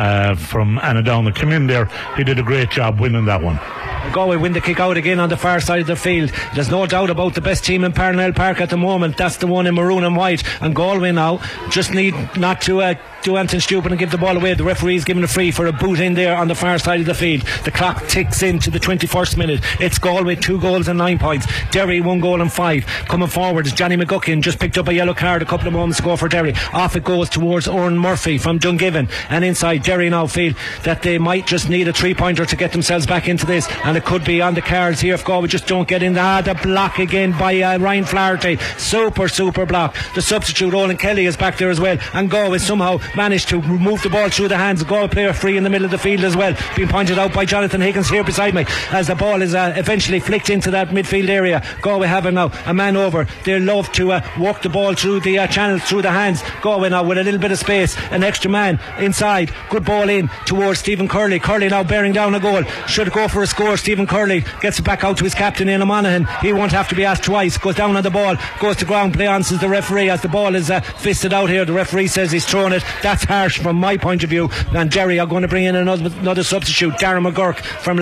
S3: from Annadown that came in there. He did a great job winning that one.
S2: Galway win the kick out again on the far side of the field. There's no doubt about the best team in Parnell Park at the moment. That's the one in maroon and white, and Galway now just need not to do anything stupid and give the ball away. The referee's giving a free for a boot in there on the far side of the field. The clock ticks into the 21st minute. It's Galway 2 goals and 9 points. Derry 1 goal and 5. Coming forward is Johnny McGuckian, just picked up a yellow card a couple of moments ago for Derry. Off it goes towards Oren Murphy from Dungiven, and inside Derry now feel that they might just need a 3-pointer to get themselves back into this, and it could be on the cards here if Galway just don't get in. The block again by Ryan Flaherty. Super block. The substitute Olin Kelly is back there as well, and Galway somehow managed to move the ball through the hands. Galway player free in the middle of the field as well, being pointed out by Jonathan Higgins here beside me as the ball is eventually flicked into that midfield area. Galway having now a man over. They love to walk the ball through the channels, through the hands. Galway now with a little bit of space, an extra man inside. Good ball in towards Stephen Curley. Curley now bearing down a goal. Should go for a score. Stephen Curley gets it back out to his captain Éanna Monaghan. He won't have to be asked twice. Goes down on the ball, goes to ground. Play on, says the referee, as the ball is fisted out here. The referee says he's thrown it. That's harsh from my point of view, and Derry are going to bring in another substitute. Darren McGurk from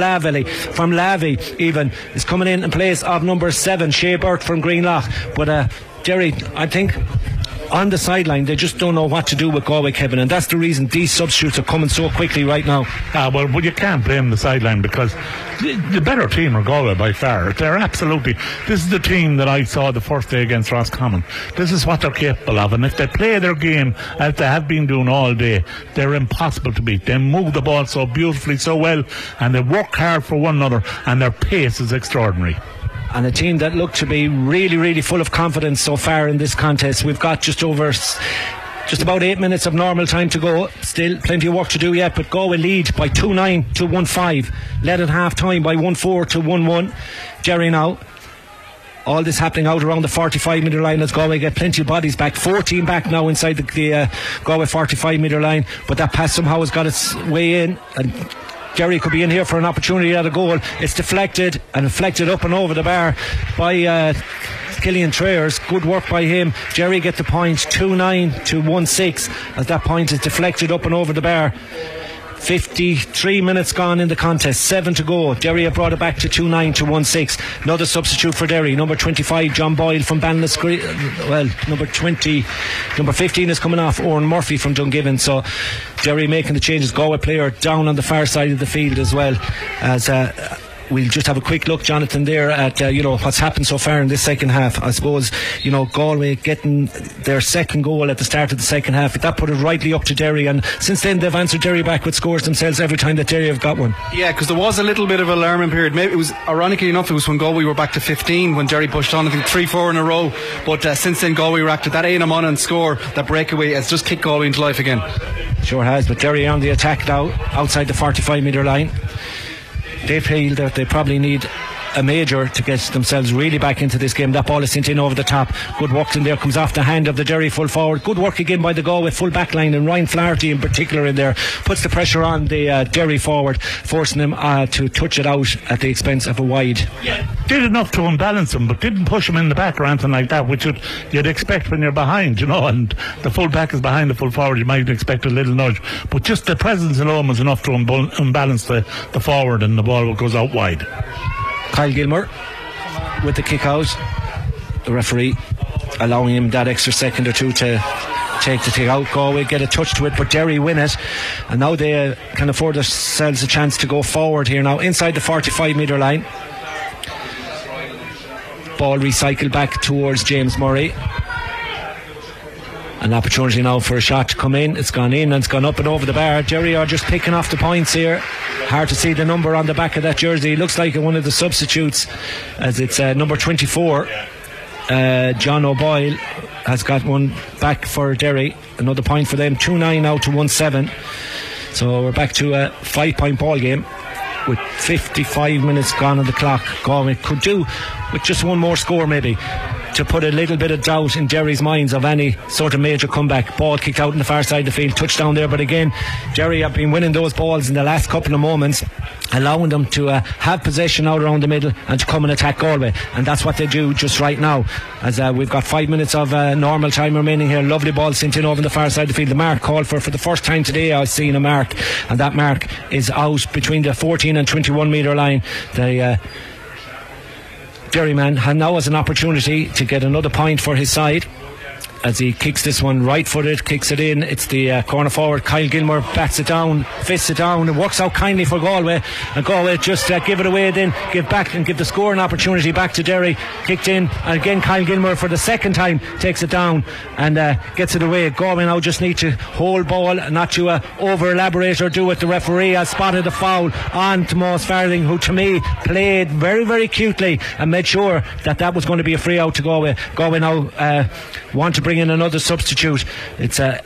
S2: Lavey even is coming in place of number 7 Shea Burt from Greenlough. But Derry, I think on the sideline they just don't know what to do with Galway, Kevin, and that's the reason these substitutes are coming so quickly right now.
S3: Well, you can't blame the sideline, because the better team are Galway by far. They're absolutely, this is the team that I saw the first day against Roscommon. This is what they're capable of, and if they play their game as they have been doing all day, they're impossible to beat. They move the ball so beautifully, so well, and they work hard for one another, and their pace is extraordinary.
S2: And a team that looked to be really full of confidence so far in this contest. We've got just over Just about 8 minutes of normal time to go. Still plenty of work to do yet, but Galway lead by 2-9 to 1-5. Led at half time by 1-4 to 1-1. Derry now. All this happening out around the 45 metre line as Galway get plenty of bodies back. 14 back now inside the Galway 45 metre line, but that pass somehow has got its way in, and Derry could be in here for an opportunity at a goal. It's deflected up and over the bar by Killian Trayers. Good work by him. Derry get the point, 2-9 to 1-6 as that point is deflected up and over the bar. 53 minutes gone in the contest, 7 to go. Derry have brought it back to 2-9 to 1-6. Another substitute for Derry, number 25 John Boyle from Ballinascree. Well, number 15 is coming off, Oran Murphy from Dungiven. So Derry making the changes. Galway player down on the far side of the field as well, as we'll just have a quick look, Jonathan, there at what's happened so far in this second half. I suppose Galway getting their second goal at the start of the second half, that put it rightly up to Derry, and since then they've answered Derry back with scores themselves every time that Derry have got one.
S4: Yeah, because there was a little bit of an alarming period. Maybe it was, ironically enough, it was when Galway were back to 15 when Derry pushed on, I think 3-4 in a row, but since then Galway were active. That Éanna Monaghan score, that breakaway, has just kicked Galway into life again.
S2: Sure has, but Derry on the attack now outside the 45 metre line. They feel that they probably need a major to get themselves really back into this game. That ball is sent in over the top. Good work in there, comes off the hand of the Derry full forward. Good work again by the Galway full back line, and Ryan Flaherty in particular in there puts the pressure on the Derry forward, forcing him to touch it out at the expense of a wide.
S3: Yeah, did enough to unbalance him, but didn't push him in the back or anything like that, which you'd expect when you're behind, and the full back is behind the full forward. You might expect a little nudge, but just the presence alone was enough to unbalance the forward, and the ball goes out wide.
S2: Kyle Gilmour with the kick out, the referee allowing him that extra second or two to take the kick out. Galway get a touch to it, but Derry win it, and now they can afford themselves a chance to go forward here now inside the 45 metre line. Ball recycled back towards James Murray. An opportunity now for a shot to come in. It's gone in and it's gone up and over the bar. Derry are just picking off the points here. Hard to see the number on the back of that jersey. Looks like one of the substitutes, as it's number 24. John O'Boyle has got one back for Derry. Another point for them. 2-9 now to 1-7. So we're back to a 5-point ball game with 55 minutes gone on the clock. Galway could do with just one more score maybe to put a little bit of doubt in Derry's minds of any sort of major comeback. Ball kicked out on the far side of the field, touchdown there, but again Derry have been winning those balls in the last couple of moments, allowing them to have possession out around the middle and to come and attack Galway, and that's what they do just right now, as we've got 5 minutes of normal time remaining here. Lovely ball sent in over the far side of the field. The mark called for the first time today I've seen a mark, and that mark is out between the 14 and 21 metre line. The Derryman now has an opportunity to get another point for his side as he kicks this one right footed, kicks it in. It's the corner forward Kyle Gilmour, bats it down, fists it down. It works out kindly for Galway, and Galway just give it away, then give back and give the scoring opportunity back to Derry. Kicked in, and again Kyle Gilmour for the second time takes it down and gets it away. Galway now just need to hold ball, not to over elaborate or do what the referee has spotted a foul on Tomas Farthing, who to me played very, very cutely and made sure that was going to be a free out to Galway. Galway now want to bring in another substitute. It's a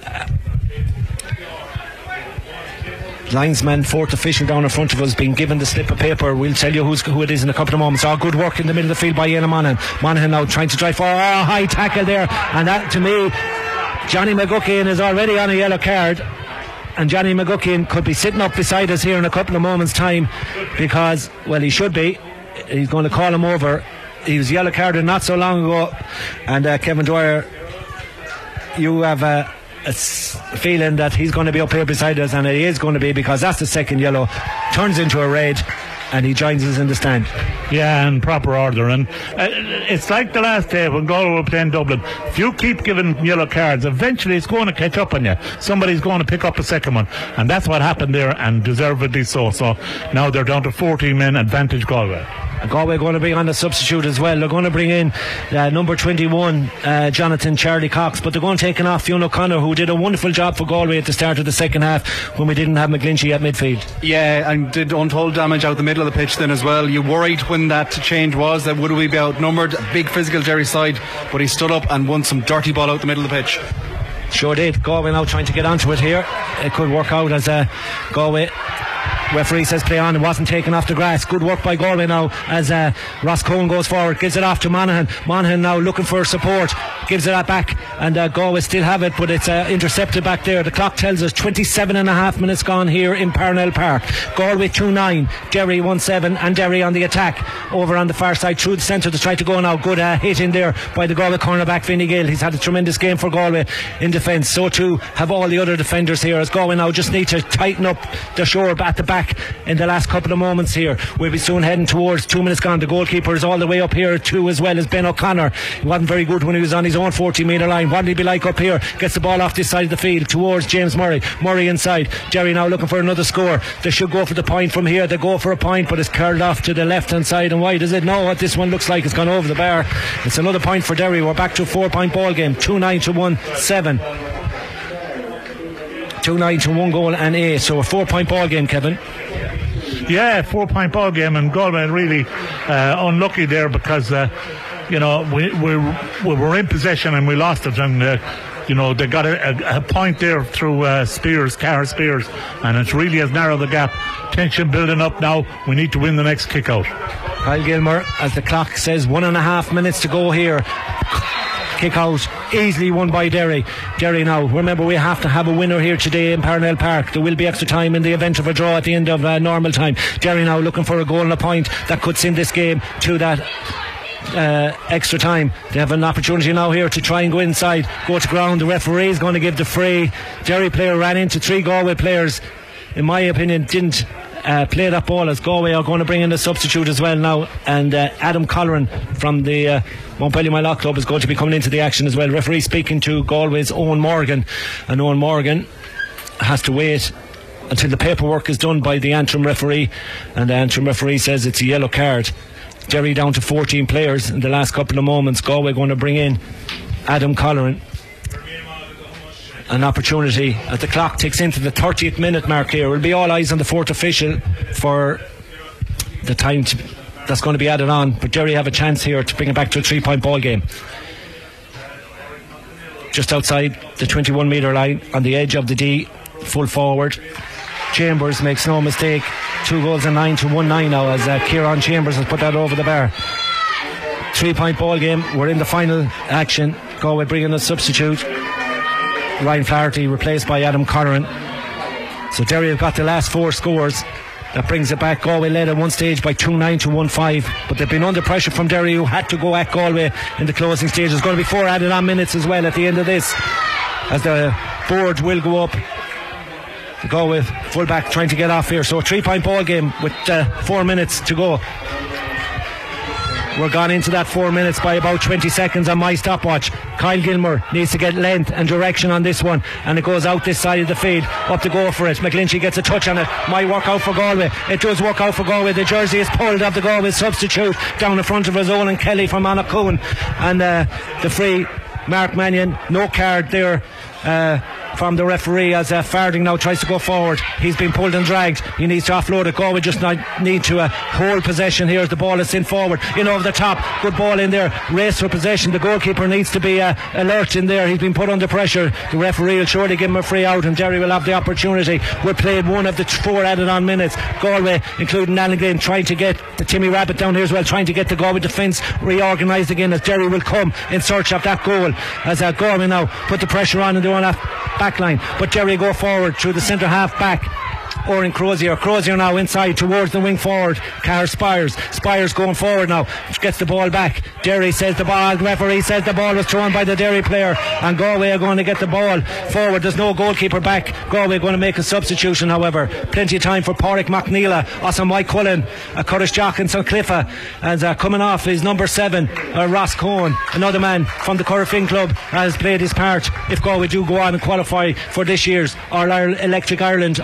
S2: linesman, fourth official down in front of us, being given the slip of paper. We'll tell you who it is in a couple of moments. Good work in the middle of the field by Éanna Monaghan. Monaghan now trying to drive for a high tackle there, and that to me, Johnny McGuckian is already on a yellow card, and Johnny McGuckian could be sitting up beside us here in a couple of moments time, because, well, he should be. He's going to call him over. He was yellow carded not so long ago, and Kevin Dwyer, you have a feeling that he's going to be up here beside us, and he is going to be, because that's the second yellow, turns into a red, and he joins us in the stand.
S3: Yeah, in proper order. And it's like the last day when Galway were playing Dublin. If you keep giving yellow cards, eventually it's going to catch up on you. Somebody's going to pick up a second one, and that's what happened there, and deservedly so. So now they're down to 14 men, advantage Galway.
S2: Galway going to bring on the substitute as well. They're going to bring in number 21 Jonathan Charlie Cox, but they're going to take off Fionn O'Connor, who did a wonderful job for Galway at the start of the second half when we didn't have McGlinchey at midfield.
S4: Yeah, and did untold damage out the middle of the pitch then as well. You worried when that change was that would we be outnumbered? A big physical Derry side, but he stood up and won some dirty ball out the middle of the pitch.
S2: Sure did. Galway now trying to get onto it here. It could work out as Galway. Referee says play on. It wasn't taken off the grass. Good work by Galway now as Ross Cohen goes forward, gives it off to Monaghan. Monaghan now looking for support, gives it back, and Galway still have it, but it's intercepted back there. The clock tells us 27.5 minutes gone here in Parnell Park. Galway 2-9, Derry 1-7, and Derry on the attack over on the far side through the centre to try to go now. Good hit in there by the Galway cornerback Vinny Gill. He's had a tremendous game for Galway in defence. So too have all the other defenders here, as Galway now just need to tighten up the shore at the back in the last couple of moments here. We'll be soon heading towards 2 minutes gone. The goalkeeper is all the way up here too, as well as Ben O'Connor. He wasn't very good when he was on his own 40-metre line. What will he be like up here? Gets the ball off this side of the field towards James Murray. Murray inside. Derry now looking for another score. They should go for the point from here. They go for a point, but it's curled off to the left hand side and wide. Is it? No, what this one looks like it's gone over the bar. It's another point for Derry. We're back to a 4-point ball game. 2-9 to 1-7. 2-9 to 1 goal and 8. So a 4-point ball game, Kevin.
S3: Yeah, 4-point ball game, and Galway really unlucky there because we were in possession and we lost it, and they got a point there through Cara Spears, and it really has narrowed the gap. Tension building up now. We need to win the next kick out.
S2: Kyle Gilmour, as the clock says, 1.5 minutes to go here. Kick out easily won by Derry. Derry now, remember, we have to have a winner here today in Parnell Park. There will be extra time in the event of a draw at the end of normal time. Derry now looking for a goal and a point that could send this game to that extra time. They have an opportunity now here to try and go inside, go to ground. The referee is going to give the free. Derry player ran into 3 Galway players, in my opinion didn't play that ball, as Galway are going to bring in a substitute as well now, and Adam Colleran from the Montpellier Mylott Club is going to be coming into the action as well. Referee speaking to Galway's Owen Morgan, and Owen Morgan has to wait until the paperwork is done by the Antrim referee, and the Antrim referee says it's a yellow card. Derry down to 14 players in the last couple of moments. Galway going to bring in Adam Colleran. An opportunity as the clock ticks into the 30th minute mark here. Will be all eyes on the 4th official for the time that's going to be added on, but Derry have a chance here to bring it back to a 3-point ball game. Just outside the 21-metre line on the edge of the D, full forward. Chambers makes no mistake. 2 goals and 9 to 1-9 now, as Kieran Chambers has put that over the bar. 3-point ball game. We're in the final action. Galway bringing a substitute, Ryan Flaherty, replaced by Adam Colleran. So Derry have got the last 4 scores. That brings it back. Galway led at one stage by 2-9 to 1-5, but they've been under pressure from Derry, who had to go at Galway in the closing stage. There's going to be 4 added on minutes as well at the end of this, as the board will go up. The Galway fullback trying to get off here. So a 3-point ball game with 4 minutes to go. We're gone into that 4 minutes by about 20 seconds on my stopwatch. Kyle Gilmour needs to get length and direction on this one, and it goes out this side of the field, up to go for it. McGlinchey gets a touch on it. Might work out for Galway. It does work out for Galway. The jersey is pulled of the Galway substitute down in front of his own, and Kelly from Monaghan, and the free, Mark Mannion, no card there from the referee, as Farding now tries to go forward. He's been pulled and dragged. He needs to offload it. Galway just need to hold possession here as the ball is sent forward in over the top. Good ball in there, race for possession. The goalkeeper needs to be alert in there. He's been put under pressure. The referee will surely give him a free out, and Derry will have the opportunity. We're played one of the 4 added on minutes. Galway, including Alan Glynn, trying to get the Timmy Rabbit down here as well, trying to get the Galway defence reorganised again, as Derry will come in search of that goal, as Galway now put the pressure on and they want back line, but Derry go forward through the centre half back. Oren Crozier now inside towards the wing forward. Carr Spires going forward now, gets the ball back. Derry says the ball, referee says the ball was thrown by the Derry player, and Galway are going to get the ball forward. There's no goalkeeper back. Galway going to make a substitution, however. Plenty of time for Pádraig McNeela, also Mike Cullen, Curtis Jockins Cliffa, and coming off is number 7, Ross Cohen, another man from the Corofin Club, has played his part if Galway do go on and qualify for this year's All-Ireland Electric Ireland All-Ireland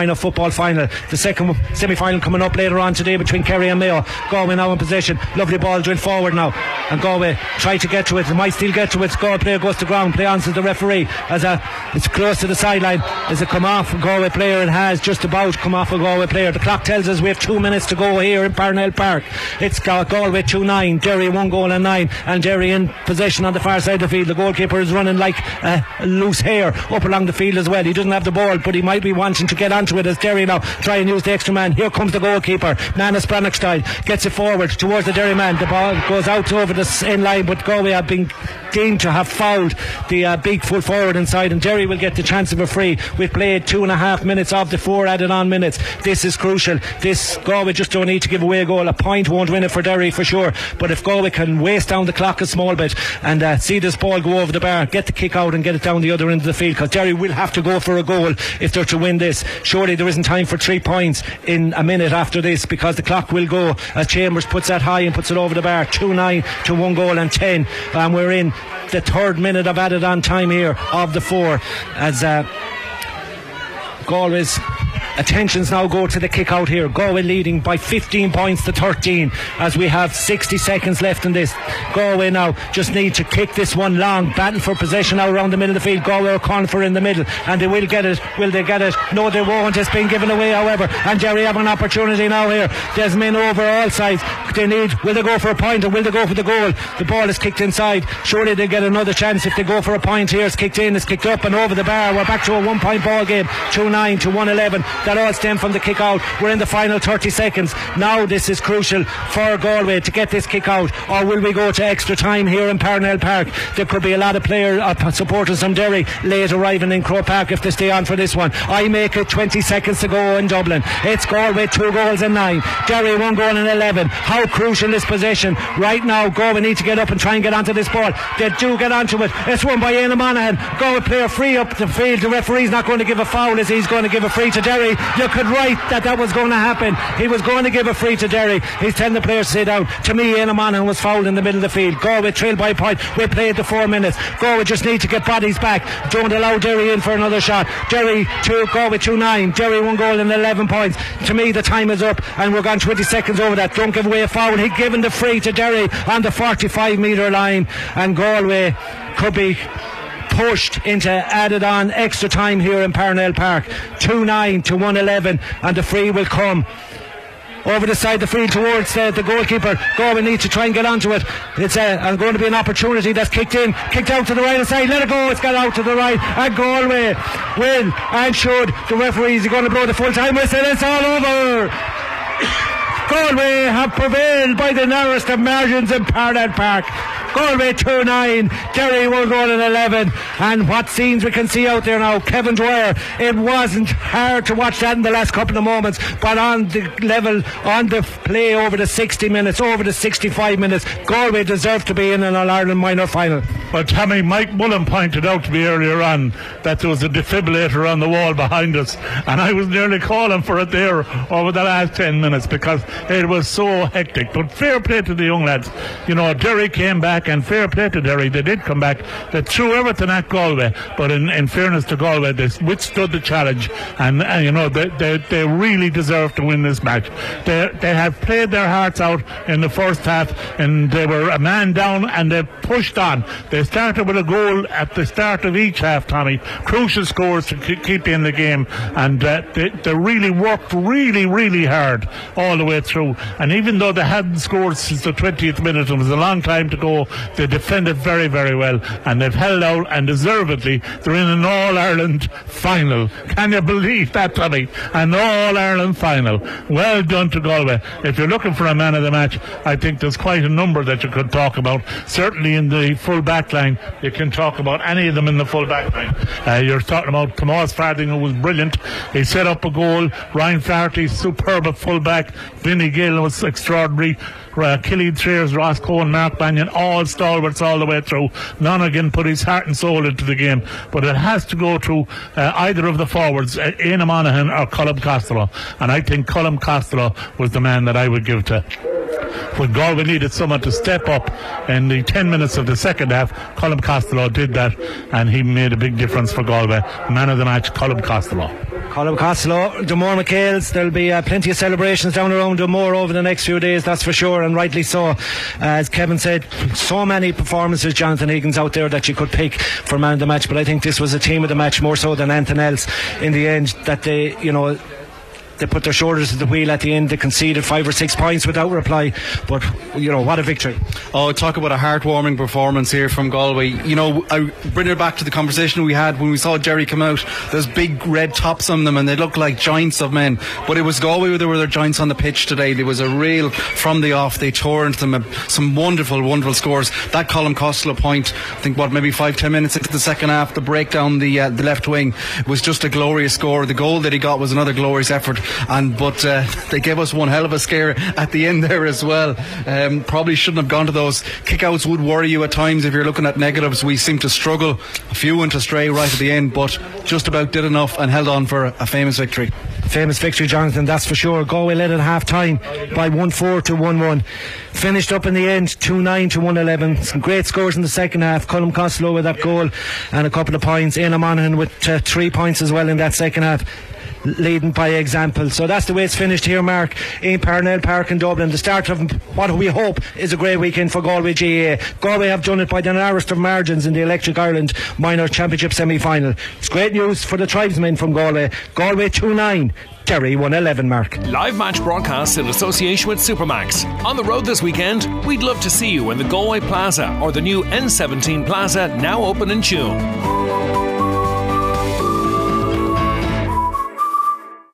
S2: Minor football final. The second semi-final coming up later on today between Kerry and Mayo. Galway now in possession. Lovely ball drilled forward now, and Galway try to get to it. They might still get to it. Galway player goes to ground. Play on to the referee as it's close to the sideline. As it come off a Galway player, it has just about come off a Galway player. The clock tells us we have 2 minutes to go here in Parnell Park. It's Galway 2-9, Derry 1 goal and 9, and Derry in possession on the far side of the field. The goalkeeper is running like a loose hair up along the field as well. He doesn't have the ball, but he might be wanting to get onto it as Derry now try and use the extra man. Here comes the goalkeeper, Manus Brannock style, gets it forward towards the Derry man. The ball goes out over the end line, but Galway have been deemed to have fouled the big full forward inside, and Derry will get the chance of a free. We've played 2.5 minutes of the 4 added on minutes. This is crucial. This Galway just don't need to give away a goal. A point won't win it for Derry for sure, but if Galway can waste down the clock a small bit and see this ball go over the bar, get the kick out and get it down the other end of the field, because Derry will have to go for a goal if they're to win this. Surely there isn't time for 3 points in a minute after this, because the clock will go as Chambers puts that high and puts it over the bar. 2-9 to 1 goal and 10, and we're in the 3rd minute of added on time here of the 4 as Galway's attentions now go to the kick out here. Galway leading by 15 points to 13 as we have 60 seconds left in this. Galway now just need to kick this one long. Battle for possession now around the middle of the field. Galway are calling for in the middle, and they will get it. Will they get it? No, they won't. It's been given away, however, and Derry have an opportunity now here. There's men over all sides. Will they go for a point or will they go for the goal? The ball is kicked inside. Surely they get another chance if they go for a point here. It's kicked in, it's kicked up and over the bar. We're back to a 1-point ball game. 2-9 to 1-11. That all stemmed from the kick out. We're in the final 30 seconds. Now this is crucial for Galway to get this kick out, or will we go to extra time here in Parnell Park? There could be a lot of supporters from Derry late arriving in Croke Park if they stay on for this one. I make it 20 seconds to go in Dublin. It's Galway 2 goals and 9, Derry 1 goal and 11. How crucial is possession right now? Galway need to get up and try and get onto this ball. They do get onto it. It's won by Éanna Monaghan. Galway player free up the field. The referee's not going to give a foul as he's going to give a free to Derry. You could write that was going to happen. He was going to give a free to Derry. He's telling the players to sit down. To me, Éanna Monaghan was fouled in the middle of the field. Galway trailed by a point. We played the 4 minutes. Galway just need to get bodies back. Don't allow Derry in for another shot. Derry 2, Galway 2-9. Derry 1 goal and 11 points. To me, the time is up and we're gone 20 seconds over that. Don't give away a foul. He'd given the free to Derry on the 45-metre line, and Galway could be pushed into added on extra time here in Parnell Park. 2-9 to 1-11, and the free will come over the side of the field towards the goalkeeper. Galway need to try and get onto it. It's going to be an opportunity that's kicked out to the right side. Let it go. It's got out to the right, and Galway will and should. The referees are going to blow the full time whistle. It's all over. Galway have prevailed by the narrowest of margins in Parnell Park. Galway 2-9, Derry 1 goal and 11. And what scenes we can see out there now. Kevin Dwyer, it wasn't hard to watch that in the last couple of moments, but on the level, on the play over the 60 minutes, over the 65 minutes, Galway deserved to be in an All-Ireland minor final.
S3: But Tommy, Mike Mullen pointed out to me earlier on that there was a defibrillator on the wall behind us, and I was nearly calling for it there over the last 10 minutes because it was so hectic. But fair play to the young lads. You know, Derry came back, and fair play to Derry. They did come back. They threw everything at Galway, but in fairness to Galway, they withstood the challenge, and you know, they really deserve to win this match. They have played their hearts out in the first half, and they were a man down and they pushed on. They started with a goal at the start of each half, Tommy. Crucial scores to keep in the game, and they really worked really hard all the way through. And even though they hadn't scored since the 20th minute, it was a long time to go, they defended very well, and they've held out, and deservedly they're in an All-Ireland final. Can you believe that, Tommy? An All-Ireland final. Well done to Galway. If you're looking for a man of the match, I think there's quite a number that you could talk about. Certainly in the full back line, you can talk about any of them in the full back line. You're talking about Tomas Farding, who was brilliant. He set up a goal. Ryan Flaherty, superb at full back. Vinnie Gill was extraordinary. Killian Traers, Ross Cohen, Mark Banyan, all stalwarts all the way through. Nonaghan put his heart and soul into the game, but it has to go through either of the forwards, Éanna Monaghan or Colm Costello, and I think Colm Costello was the man that I would give to. When Galway needed someone to step up in the 10 minutes of the second half, Colm Costello did that, and he made a big difference for Galway. Man of the match, Colm Costello.
S2: Colm Costello, Damore McHale's. There'll be plenty of celebrations down around Damore over the next few days, that's for sure, and rightly so. As Kevin said, so many performances, Jonathan Higgins, out there that you could pick for man of the match, but I think this was a team of the match more so than anything else in the end, that they, you know, they put their shoulders to the wheel at the end. They conceded 5 or 6 points without reply, but you know, what a victory.
S4: Oh, talk about a heartwarming performance here from Galway. You know, I bring it back to the conversation we had when we saw Jerry come out. There's big red tops on them and they look like giants of men, but it was Galway that were their giants on the pitch today. There was a real from the off, they tore into them some wonderful scores. That Colm Costello point, I think maybe 5-10 minutes into the second half, the breakdown the left wing, was just a glorious score. The goal that he got was another glorious effort, but they gave us one hell of a scare at the end there as well. Probably shouldn't have gone to those. Kickouts would worry you at times if you're looking at negatives. We seem to struggle, a few went astray right at the end, but just about did enough and held on for a famous victory.
S2: Famous victory, Jonathan, that's for sure. Galway led at half time by 1-4 to 1-1. Finished up in the end 2-9 to 1-11. Some great scores in the second half. Colm Costello with that goal and a couple of points. Éanna Monaghan with 3 points as well in that second half, leading by example. So that's the way it's finished here, Mark, in Parnell Park in Dublin. The start of what we hope is a great weekend for Galway GAA. Galway have done it by the narrowest of margins in the Electric Ireland Minor Championship semi-final. It's great news for the tribesmen from Galway. Galway 2-9, Derry 1-11, Mark.
S1: Live match broadcasts in association with Supermax. On the road this weekend, we'd love to see you in the Galway Plaza or the new N17 Plaza, now open in Tuam.